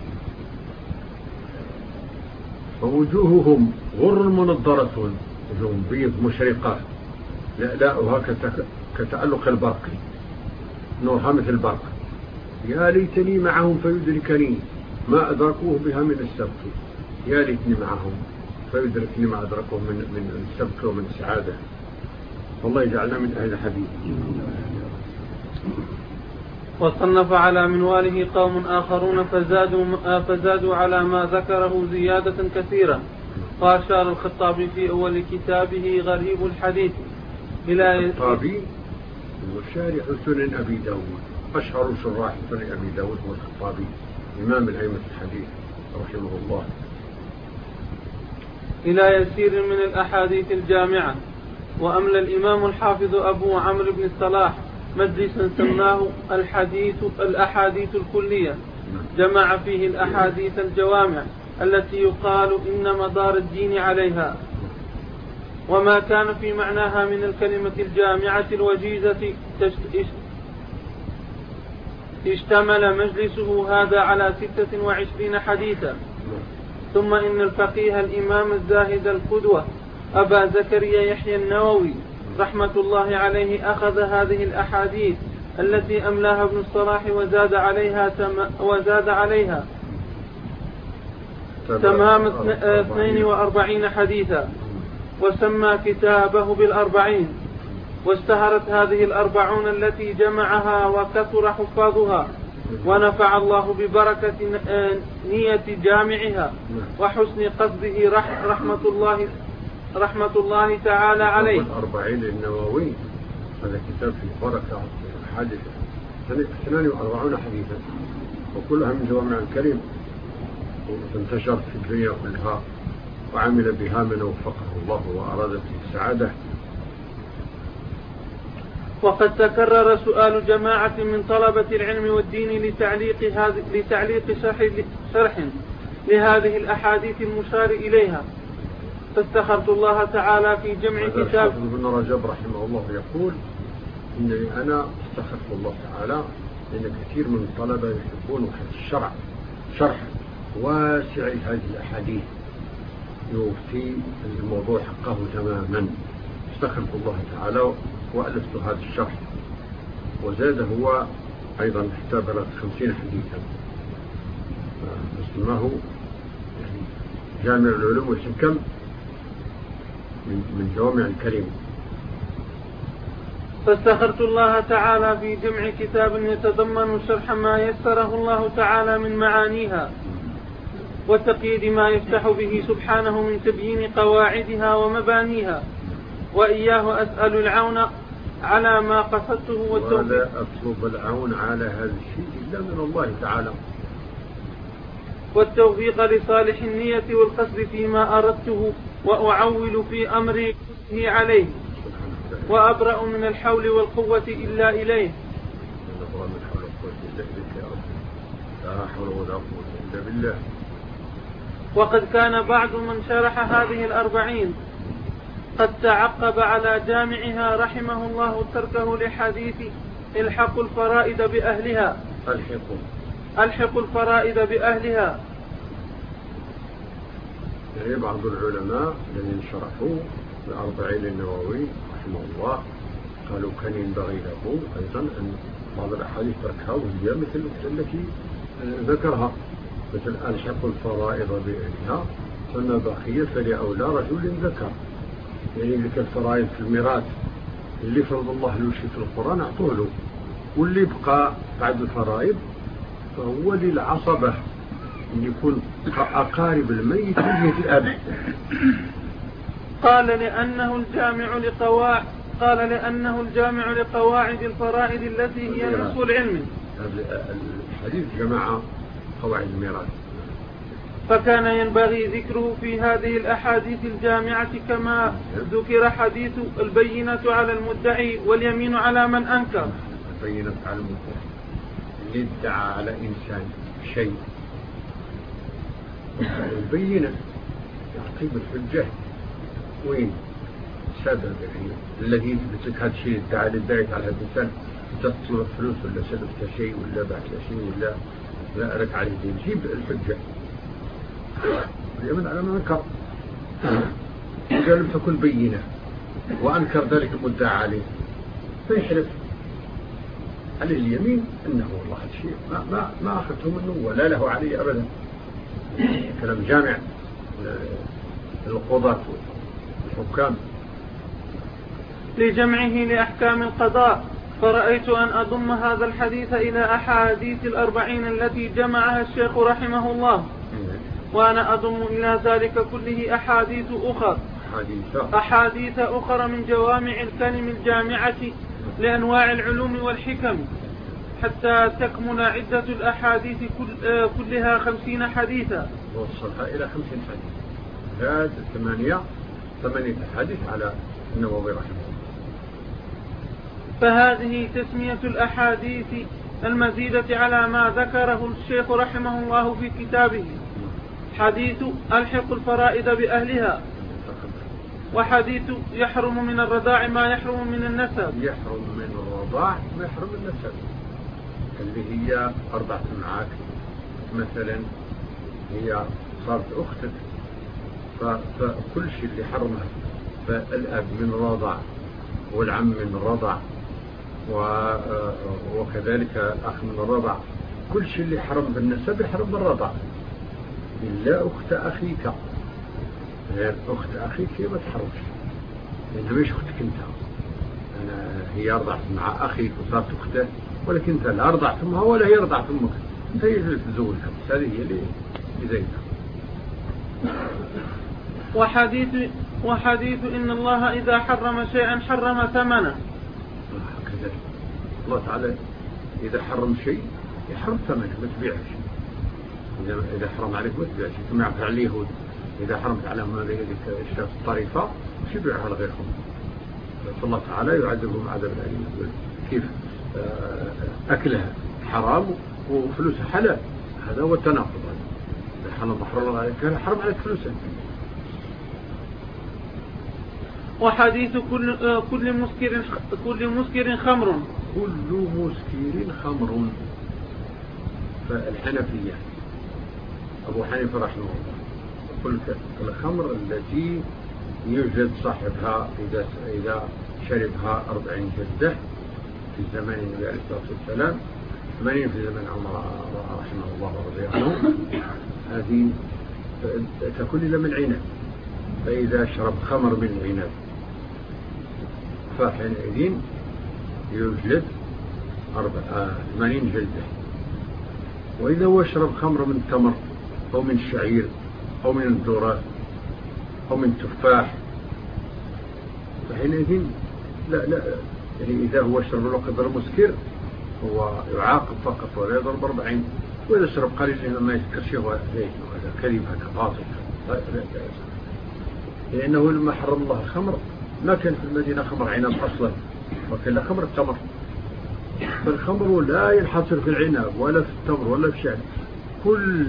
ووجوههم غر منضرة، وجوههم بيض مشرقة لا وهكذا كتألق البرق، نورها مثل البرق. يا ليتني معهم فيدركني ما أدركوه بها من السبق. يا ليتني معهم فيدركني ما أدركه من السبق ومن السعادة. والله يجعلنا من أهل الحديث. وصنف على منواله قوم آخرون فزادوا على ما ذكره زيادة كثيرة. قال شار الخطابي في أول كتابه غريب الحديث الخطابي وشارح سنن أبي داود، أشهر شراح سنن أبي داود هو الخطابي إمام الأئمة الحديث رحمه الله. إلى يسير من الأحاديث الجامعة. وأملى الإمام الحافظ أبو عمرو بن الصلاح مجلسا سماه الأحاديث الكلية، جمع فيه الأحاديث الجوامع التي يقال إن مدار الدين عليها، وما كان في معناها من الكلمة الجامعة الوجيزة. اشتمل مجلسه هذا على 26 حديثا. ثم إن الفقيه الإمام الزاهد القدوة أبا زكريا يحيى النووي رحمة الله عليه أخذ هذه الأحاديث التي أملاها ابن الصلاح وزاد عليها تمام 42 حديثا، وسمى كتابه بال40. واشتهرت هذه ال40 التي جمعها وكثر حفاظها، ونفع الله ببركة نية جامعها وحسن قصده رحمة الله تعالى عليه. 40 النووي هذا كتاب فيه بركة حادثة 42 حديثا، وكلها من جوامع الكلم، وانتشرت في الدنيا كلها، وعمل بها من وفقه الله وأراد به السعادة. وقد تكرر سؤال جماعة من طلبة العلم والدين لتعليق شرح لهذه الأحاديث المشار إليها، فاستخرت الله تعالى في جمع كتاب. ابن رجب رحمه الله يقول إنني أنا استخرت الله تعالى لأن كثير من الطلبة يحبون الشرع، شرح واسع هذه الأحاديث يوفي الموضوع حقه تماما. استخرت الله تعالى وألفت هذا الشرح، وزاد هو أيضا حتى بلغ 50 حديثا، اسمه يعني جامع العلوم والحكم من جوامع الكلم. فاستخرت الله تعالى في جمع كتاب يتضمن شرح ما يسره الله تعالى من معانيها، وتقييد ما يفتح به سبحانه من تبيين قواعدها ومبانيها. وإياه أسأل العون على ما قصدته والتوفيق. ولا أطلب العون على هذا الشيء إلا من الله تعالى، والتوفيق لصالح النية والقصد فيما أردته، وأعول في أمري كله عليه، وأبرأ من الحول والقوة إلا إليه. لا حول ولا قوة إلا بالله. وقد كان بعض من شرح هذه 40 قد تعقب على جامعها رحمه الله تركه لحديث الحق الفرائض بأهلها. الحق الفرائض بأهلها. يعني بعض العلماء الذين شرحوا 40 النووي رحمه الله قالوا كان ينبغي له أيضا أن بعض الأحاديث تركها، وهي مثل التي ذكرها، مثل الحق الفرائض بأهلها، فما بقي فلأولى رجل ذكر. يعني ذكر الفرائض في الميراث اللي فرض الله له شيء في القرآن أعطوه له، واللي بقى بعد الفرائض فهو للعصبة أن يكون أقارب الميت من جهة الأب. قال لأنه الجامع لقواعد الفرائض التي هي نصف العلم. الحديث جمع قواعد الميراث، فكان ينبغي ذكره في هذه الأحاديث الجامعة كما ذكر حديث البينة على المدعي واليمين على من أنكر. البينة على المدعي اللي ادعى على إنسان شيء، البينة يعطي بالحجة وين سبب يعني الذي يثبت لك هذا الشيء ادعى للداعي على هذا الإنسان، تطلب فلوس ولا سلفت شيء ولا بعت شيء ولا لا أرك عليه دين، جيب الحجة. اليمن على من أنكر، إذا لم تكن بينة وأنكر ذلك المدعى عليه فيحلف عليه اليمين أنه والله هذا الشيء ما أخذته منه ولا له عليه أبدا. كلام جامع القضاة والحكام. لجمعه لأحكام القضاء، فرأيت أن أضم هذا الحديث إلى أحاديث 40 التي جمعها الشيخ رحمه الله، وأنا أضم إلى ذلك كله أحاديث أخرى من جوامع الكلم الجامعة لأنواع العلوم والحكم، حتى تكمل عدة الأحاديث كلها 50 حديثا. وصلها إلى 50 حديث. هذا 8 أحاديث على النووي رحمه الله. فهذه تسمية الأحاديث المزيدة على ما ذكره الشيخ رحمه الله في كتابه: حديث ألحق الفرائض بأهلها، وحديث يحرم من الرضاع ما يحرم من النسب. يحرم من الرضاع ما يحرم من النسب، اللي هي 4 معاك مثلا، هي صارت أختك، فكل شيء اللي حرمها، فالأب من الرضاع والعم من الرضاع وكذلك الأخ من الرضاع، كل شيء اللي حرم بالنسب يحرم بالرضاع إلا أخت أخيك. غير أخت أخيك هي ما تحرمش، لأنها مش أختك أنت. هي أرضعت مع أخيك وصارت أخته، ولكن أنت لا أرضعت أمها ولا هي أرضعت أمك، أنت هي اللي تزوجها، بس هذه هي اللي زينها. وحديث إن الله إذا حرم شيئا حرم ثمنه. كذلك الله تعالى إذا حرم شيء يحرم ثمنه، ما تبيعه شيء. إذا حرم عليك ما تبيعه شيء، كما يفعل اليهود إذا حرمت عليهم هذه الشاة الطريفة مش يبيعها لغيرهم، فالله تعالى يعذبهم عذاب أليم. كيف أكلها حرام وفلوسها حلال، هذا هو التناقض. إذا حرم عليك كان حرم عليك فلوسها. وحديث كل مسكر خمر. كل مسكر خمر. فالحنفية أبو حنيفة رحمه الله يقول الخمر التي يوجد صاحبها إذا شربها 40 جلدة في زمان النبي عليه الصلاة والسلام، 80 في زمان عمر رحمه الله ورضي عنه، هذه تكون إلى من عنب. فإذا شرب خمر من العنب فحينئذ يوجد 80 جلدة. وإذا هو شرب خمر من تمر أو من الشعير أو من الذرة أو من التفاح فحينئذ لا يعني إذا هو شرب له قدر مسكر هو يعاقب فقط ولا يضرب 40. وإذا شرب قليل لأنه ما يسكرش هو هذا كذب، هذا باطل، لأنه لما حرم الله الخمر ما كان في المدينة خمر عنب أصلا، وكان له خمر التمر. فالخمر لا ينحصر في العنب ولا في التمر ولا في الشعير، كل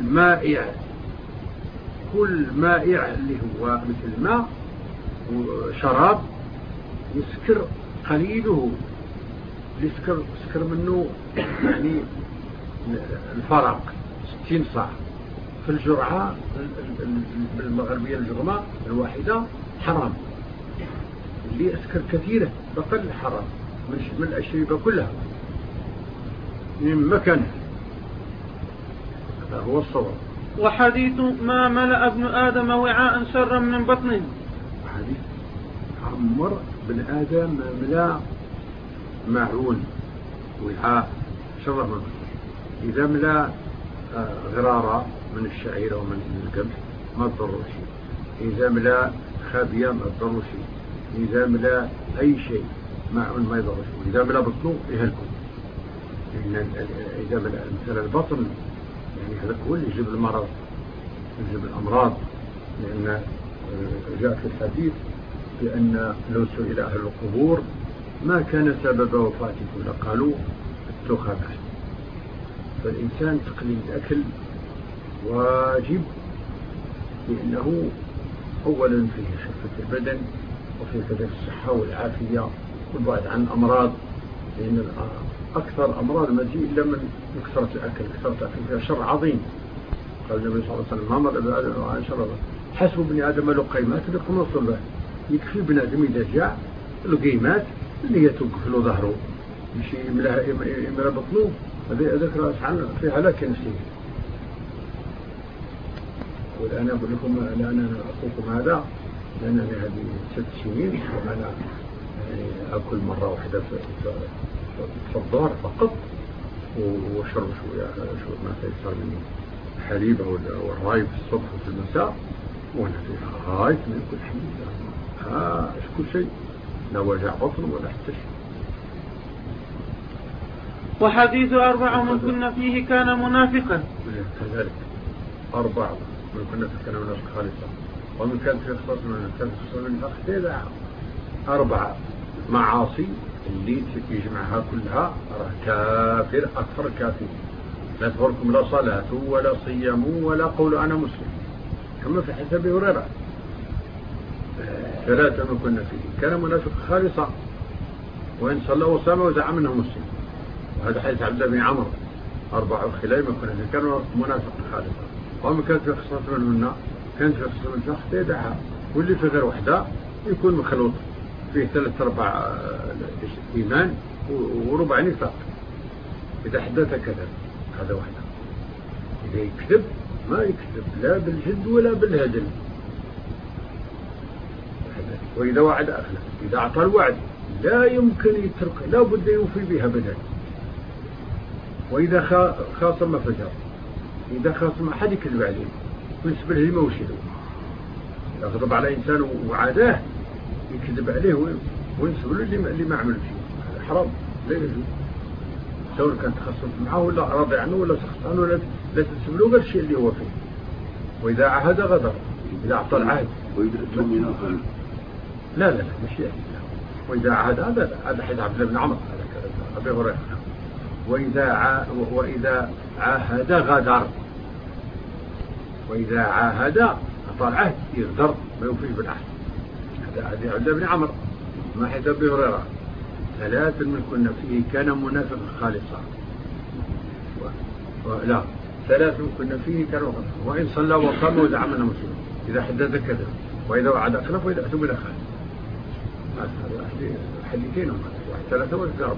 مائع اللي هو مثل الماء وشراب يسكر قليله، يسكر منه يعني الفرق 60 صاع في الجرعة المغربية الجرماء الواحدة حرام. اللي يسكر كثيرة بقل حرام من الأشربة كلها من مكان. هذا هو الصواب. وحديث ما ملأ ابن آدم وعاء شرا من بطنه. حديث عمر بن آدم ملأ معون وعاء شرا من بطنه. إذا ملأ غرارة من الشعير ومن القمح ما تضر شيء، إذا ملأ خابية ما تضر شيء، إذا ملأ أي شيء معون ما يضر شيء، إذا ملأ بطنه يهلكه. إذا ملأ مثل البطن يعني هذا هو اللي يجيب المرض، يجيب الأمراض. لأن جاء في الحديث بأن لو سئل أهل القبور ما كان سبب وفاتكم لقالوا التخمة. فالإنسان تقليل الأكل واجب، لأنه أولا فيه خفة البدن وفيه كذلك الصحة والعافية والبعد عن أمراض، لأن أكثر أمراض ما تجي إلا من كثرة الأكل. كثرة الأكل فيها شر عظيم. قال النبي صلى الله عليه وسلم: ما مر ابن آدم عن شر حسب ابن آدم لقيمات لقمة صلبه. يكفي ابن آدم إذا جاء لقيمات اللي هي توقف له ظهره مش يملأ بطنه، هذا ذكر في هلاك نفسه. والآن أقول لكم الآن أنا أخوكم هذا لأنني هذه 6 سنين وأنا يعني أكل مرة واحدة في الظهر فقط وشرب شوية ما تيسر من حليب أو الرايب في الصبح وفي المساء وأنا في غاية من كل حميد كل شيء لا وجع بطن ولا حتى شيء. وحديث 4 من كنا فيه كان منافقا. كذلك 4 من كنا فيه كان منافقا خالصا ومن كان في خصوص من النفاق 4 معاصي اللي يجمعها كلها كافر أكثر كافر لا تغركم لا صلاة ولا صيام ولا قول أنا مسلم كما في حساب هريرة 3 من كنا فيه كان منافق خالصا وإن صلى وصام وزعم أنه مسلم وهذا حديث عبد الله بن عمرو 4 خلال ما كنا فيه كان منافق خالصا ومن كانت في خصوص منهن كانت في خصوص من شخص يدعها واللي في غير وحده يكون مخلوط فيه 3/4 إيمان وربع نفاق. إذا حدث كذب هذا وحده إذا يكذب ما يكذب لا بالجد ولا بالهدل وإذا وعد أخلف إذا أعطى الوعد لا يمكن يتركه لا بد يوفي بها أبدا وإذا خاصم فجر إذا خاصم أحد يكذب عليه وينسب له ما وشده إذا غضب على إنسان وعاداه يكذب عليه وينسب له اللي ما عمل فيه هذا حرام لا يجوز سواء كان تخصص معه ولا راضي عنه ولا سخط عنه لا تنسب له غير الشيء اللي هو فيه. وإذا عهد غدر إذا أعطى العهد لا مش يعني وإذا عهد هذا حديث عبد الله بن عمرو هذا أبي هريرة وإذا عاهد غدر وإذا عاهد أعطى العهد يغدر ما يوفيه بالعهد هذا عبد الله بن عمرو ما حديث أبي هريرة 3 من كنا فيه كان منافق خالصا لا 3 من كنا فيه كان وإن صلى وصام وزعم أنه مسلم إذا حدث كذب وإذا وعد أخلف وإذا أتم خالف حديثين 3 ولا 4.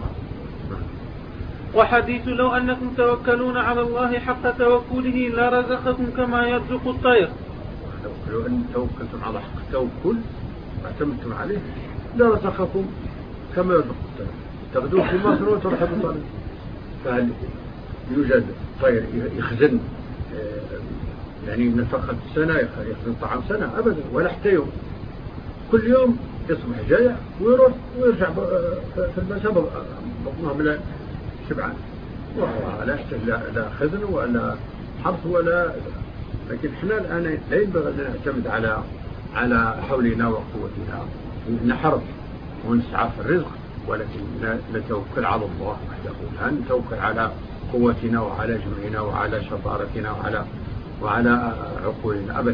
وحديث لو أنكم توكلون على الله حق توكله لرزقكم كما يرزق الطير. لو أن توكلتم على حق التوكل واعتمدتم عليه لرزقكم كما يرزق الطير تغدو في مصر وترحب الطريق. فهل يوجد طير يخزن يعني نفقة سنة يخزن طعام سنة أبدا ولا حتى يوم كل يوم يصبح جايع ويروح ويرجع في المساء بطنه من شبعان ولا يحتاج لا خزن ولا حرث ولا لكن احنا الآن لا ينبغي أن نعتمد على حولنا وقوتنا نحرث ونسعى في الرزق ولكن نتوكل على الله وحده لا نتوكل على قوتنا وعلى جمعنا وعلى شطارتنا وعلى عقولنا أبدا.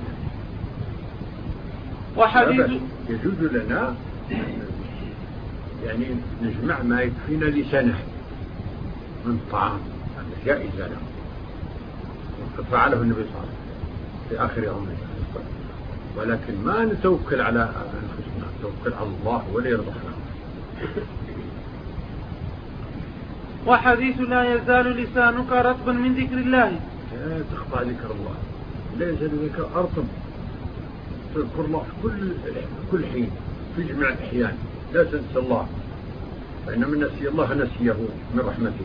وحديث يجوز لنا يعني نجمع ما يكفينا لسنة من طعام جائز لنا وقد فعله النبي صلى الله عليه وسلم في آخر عمره ولكن ما نتوكل على أنفسنا نتوكل على الله ولا يرزقنا. وحديث لا يزال لسانك رطبا من ذكر الله لا تخطأ ذكر الله لا يزال ذكر أرطب تذكر الله في كل حين في جميع الأحيان لا تنسى الله فإن من نسي الله نسيه من رحمته.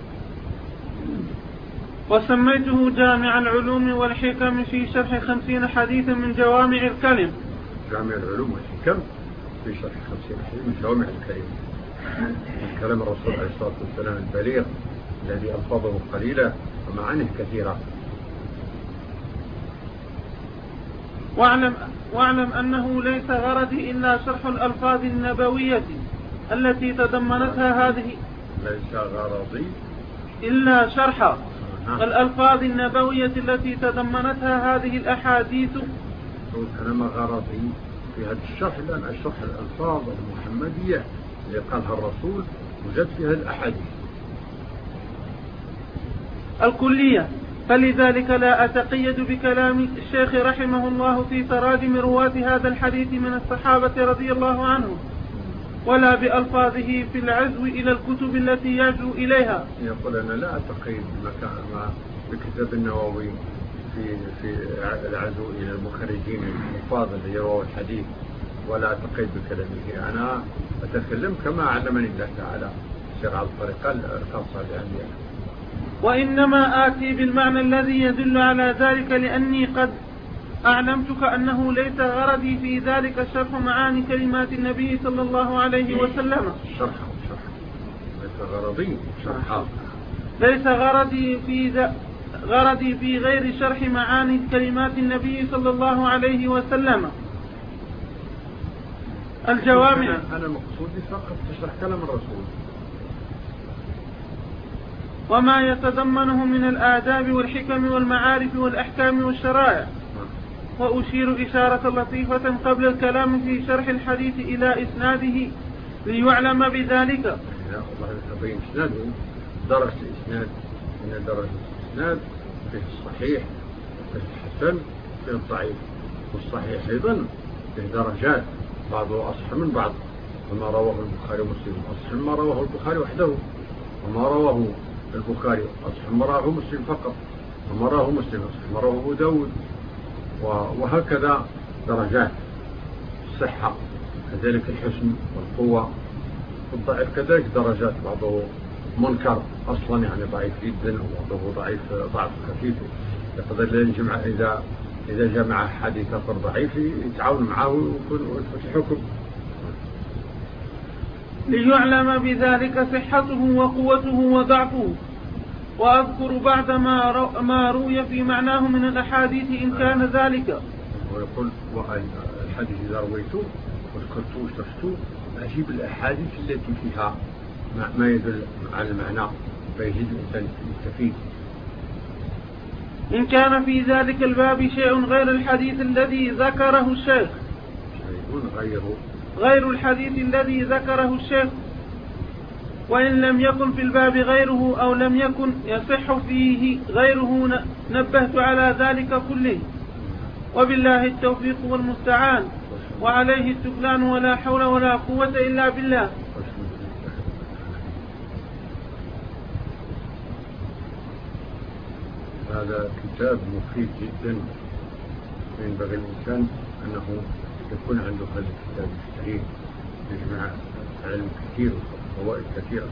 وسميته جامع العلوم والحكم في شرح 50 حديثا من جوامع الكلم. جامع العلوم والحكم في شرح 50 حديث من جوامع الكلم من كلام الرسول عليه الصلاة والسلام البليغ الذي ألفاظه قليلة ومعانيه كثيرة. واعلم أنه ليس غرضي إلا شرح الألفاظ النبوية التي تضمنتها هذه ليس غرضي إلا شرح الألفاظ النبوية التي تضمنتها هذه الأحاديث. كلام غرضي في هذا الشرح الآن أشرح الألفاظ المحمدية اللي قالها الرسول وجد فيها الأحاديث الكلية فلذلك لا أتقيد بكلام الشيخ رحمه الله في تراجم رواة هذا الحديث من الصحابة رضي الله عنهم ولا بألفاظه في العزو إلى الكتب التي يعزو إليها. يقول أنا لا أتقيد بكتاب النووي في العزو إلى المخرجين الحفاظ اللي يرووا الحديث، ولا أتقيد بكلامه. أنا أتكلم كما علمني الله تعالى، سير على الطريقة الخاصة بأنبياء. وإنما آتي بالمعنى الذي يدل على ذلك، لأني قد أعلمتك أنه ليس غرضي في ذلك شرح معاني كلمات النبي صلى الله عليه وسلم. شرح ليس غرضي شرحها. ليس غرضي في غير شرح معاني كلمات النبي صلى الله عليه وسلم الجوامع. أنا مقصودي فقط تشرح كلام الرسول وما يتضمنه من الآداب والحكم والمعارف والأحكام والشرائع. وأشير إشارة لطيفة قبل الكلام في شرح الحديث إلى إسناده ليعلم بذلك. الله يبين إسناده، درجة الإسناد من درجة الإسناد فيه الصحيح، فيه الحسن، فيه الضعيف. والصحيح أيضا فيه درجات، بعضه أصح من بعض، وما رواه البخاري ومسلم أصح ما رواه البخاري وحده، وما رواه البخاري أصح ما رواه مسلم فقط، وما رواه مسلم أصح ما رواه أبو داود، وهكذا درجات الصحة، كذلك الحسن والقوة. والضعيف كذلك درجات، بعضه منكر أصلا يعني ضعيف جدا، وبعضه ضعيف ضعف خفيف. يقدر الجمع إذا جمع حديث أخر ضعيف يتعاون معه ويكون الحكم. ليعلم بذلك صحته وقوته وضعفه. وأذكر بعد ما روي في معناه من الأحاديث إن كان ذلك. ويقول الحديث إذا رويته وذكرته وشرحته أجيب الأحاديث التي فيها ما يدل على المعنى فيجد الإنسان يستفيد. إن كان في ذلك الباب شيء غير الحديث الذي ذكره الشيخ، غير الحديث الذي ذكره الشيخ، وإن لم يكن في الباب غيره أو لم يكن يصح فيه غيره نبهت على ذلك كله. وبالله التوفيق والمستعان، وعليه التكلان، ولا حول ولا قوة إلا بالله. هذا كتاب مفيد جدا، ينبغي الإنسان أنه يكون عنده هذا الكتاب الشريف، يجمع علم كثير وفوائد كثيرة.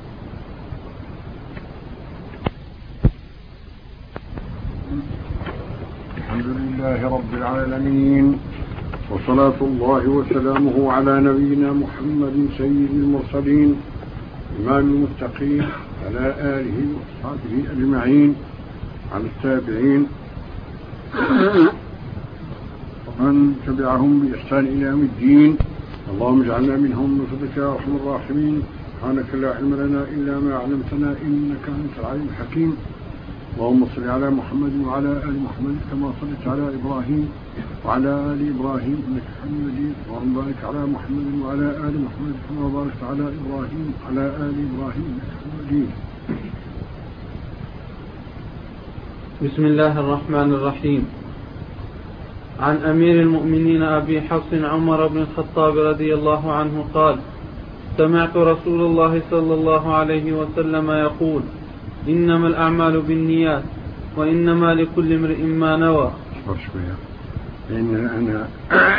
الحمد لله رب العالمين، وصلاة الله وسلامه على نبينا محمد سيد المرسلين إمام المتقين، على آله وصحبه أجمعين، على التابعين ومن تبعهم بإحسان إلى يوم الدين. اللهم اجعلنا منهم بفضلك يا أرحم الراحمين. سبحانك لا علم لنا إلا ما علمتنا إنك أنت العليم الحكيم. اللهم صل على محمد وعلى آل محمد كما صليت على إبراهيم وعلى آل إبراهيم إنك حميد مجيد. اللهم بارك على محمد وعلى آل محمد كما باركت على إبراهيم وعلى آل إبراهيم إنك حميد مجيد. بسم الله الرحمن الرحيم. عن أمير المؤمنين أبي حفص عمر بن الخطاب رضي الله عنه قال: سمعت رسول الله صلى الله عليه وسلم يقول: إنما الأعمال بالنيات وإنما لكل امرئ ما نوى. لأن أنا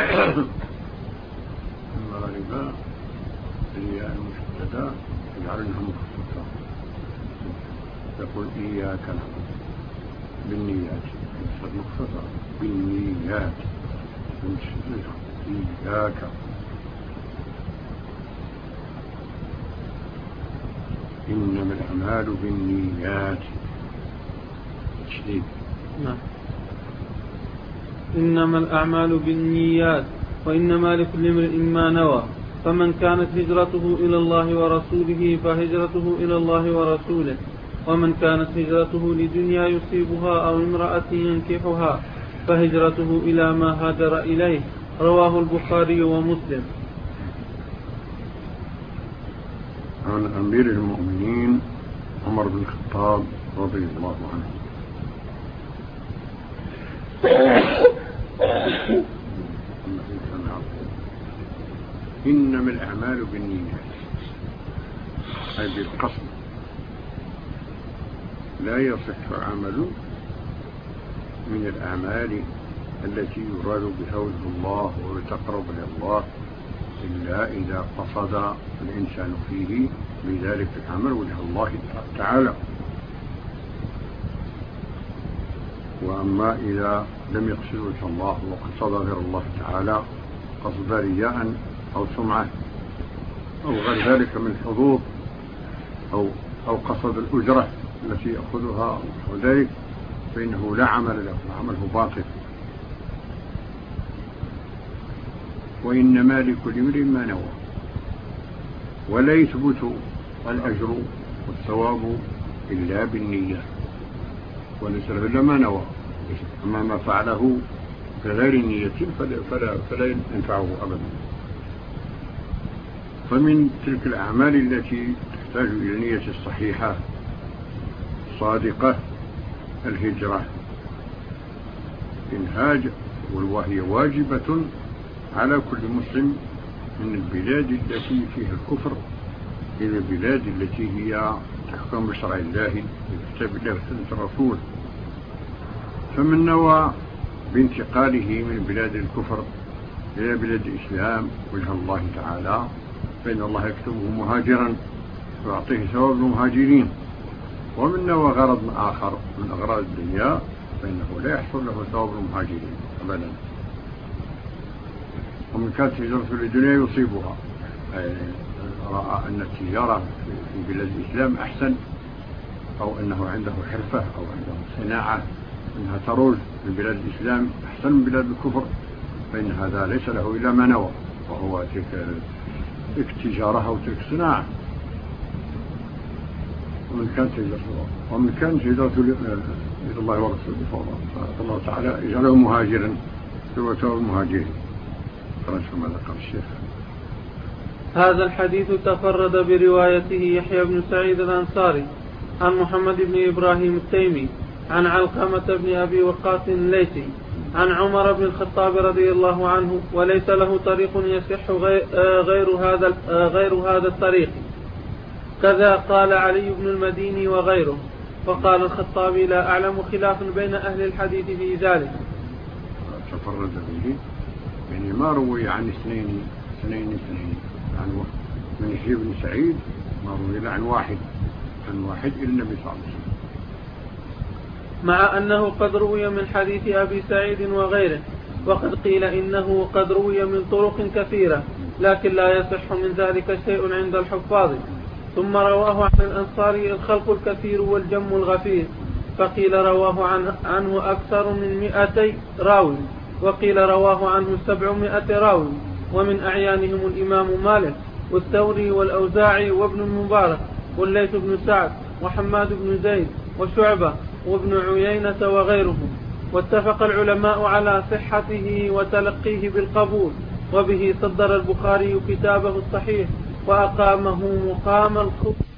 المغاربة الياء المشددة يجعلونها مخففة، يقول إياك نعبد بالنيات، مخففة بالنيات، إياك. إنما الأعمال بالنيات، تشديد. نعم. إنما الأعمال بالنيات وإنما لكل امرئ ما نوى، فمن كانت هجرته إلى الله ورسوله فهجرته إلى الله ورسوله، ومن كانت هجرته لدنيا يصيبها أو امرأة ينكحها فهجرته إلى ما هاجر إليه. رواه البخاري ومسلم. عن أمير المؤمنين عمر بن الخطاب رضي الله عنه إنما الأعمال بالنيات، أي بالقصد. لا يصح عمل من الأعمال التي يراد بها وجه الله ويتقرب إلى الله إلا إذا قصد الإنسان فيه بذلك العمل وجه الله تعالى. وأما إذا لم يقصد وجه الله وقصد غير الله تعالى قصد رياء أو سمعة أو غير ذلك من الحظوظ أو قصد الأجرة التي يأخذها وذلك فإنه لا عمل له، عمله باطل. وإنما لكل امرئ ما نوى، ولا يثبت الأجر والثواب إلا بالنية، وليس له إلا ما نوى. أما ما فعله بغير نية فلا ينفعه أبدا. فمن تلك الأعمال التي تحتاج إلى النية الصحيحة صادقة الهجرة، إنهاج، وهي واجبة على كل مسلم من البلاد التي فيها الكفر إلى البلاد التي هي تحكم بشرع الله بكتاب الله وسنة الرسول. فمن نوى بانتقاله من بلاد الكفر إلى بلاد الإسلام وجه الله تعالى فإن الله يكتبه مهاجرا ويعطيه ثواب المهاجرين. ومن نوى غرض آخر من أغراض الدنيا فإنه لا يحصل له ثواب المهاجرين أبدا. ومن كانت هجرته للدنيا يصيبها، رأى أن التجارة في بلاد الإسلام أحسن، أو أنه عنده حرفة أو عنده صناعة أنها تروج من بلاد الإسلام أحسن من بلاد الكفر، فإن هذا ليس له إلا ما نوى، وهو تلك التجارة أو تلك الصناعة. ومن كانت هجرته إلى الله ورسوله فالله تعالى يجعله مهاجرا سوى المهاجرين. ماذا قال الشيخ؟ هذا الحديث تفرد بروايته يحيى بن سعيد الأنصاري عن محمد بن إبراهيم التيمي عن علقمة بن أبي وقاص الليثي عن عمر بن الخطاب رضي الله عنه، وليس له طريق يصح غير هذا الطريق. كذا قال علي بن المديني وغيره. وقال الخطابي: لا أعلم خلاف بين أهل الحديث في ذلك. تفرد به يعني ما روي عن اثنين عن من يحيى بن سعيد ما روي عن واحد إلى النبي صلى الله عليه وسلم، مع أنه قد روي من حديث أبي سعيد وغيره، وقد قيل إنه قد روي من طرق كثيرة، لكن لا يصح من ذلك شيء عند الحفاظ. ثم رواه عن الأنصاري الخلق الكثير والجم الغفير، فقيل رواه عنه أكثر من 200 راوي، وقيل رواه عنه 700 راوي، ومن أعيانهم الإمام مالك والثوري والأوزاعي وابن المبارك والليث بن سعد وحماد بن زيد وشعبة وابن عيينة وغيرهم. واتفق العلماء على صحته وتلقيه بالقبول، وبه صدر البخاري كتابه الصحيح وأقامه مقام الخطبة.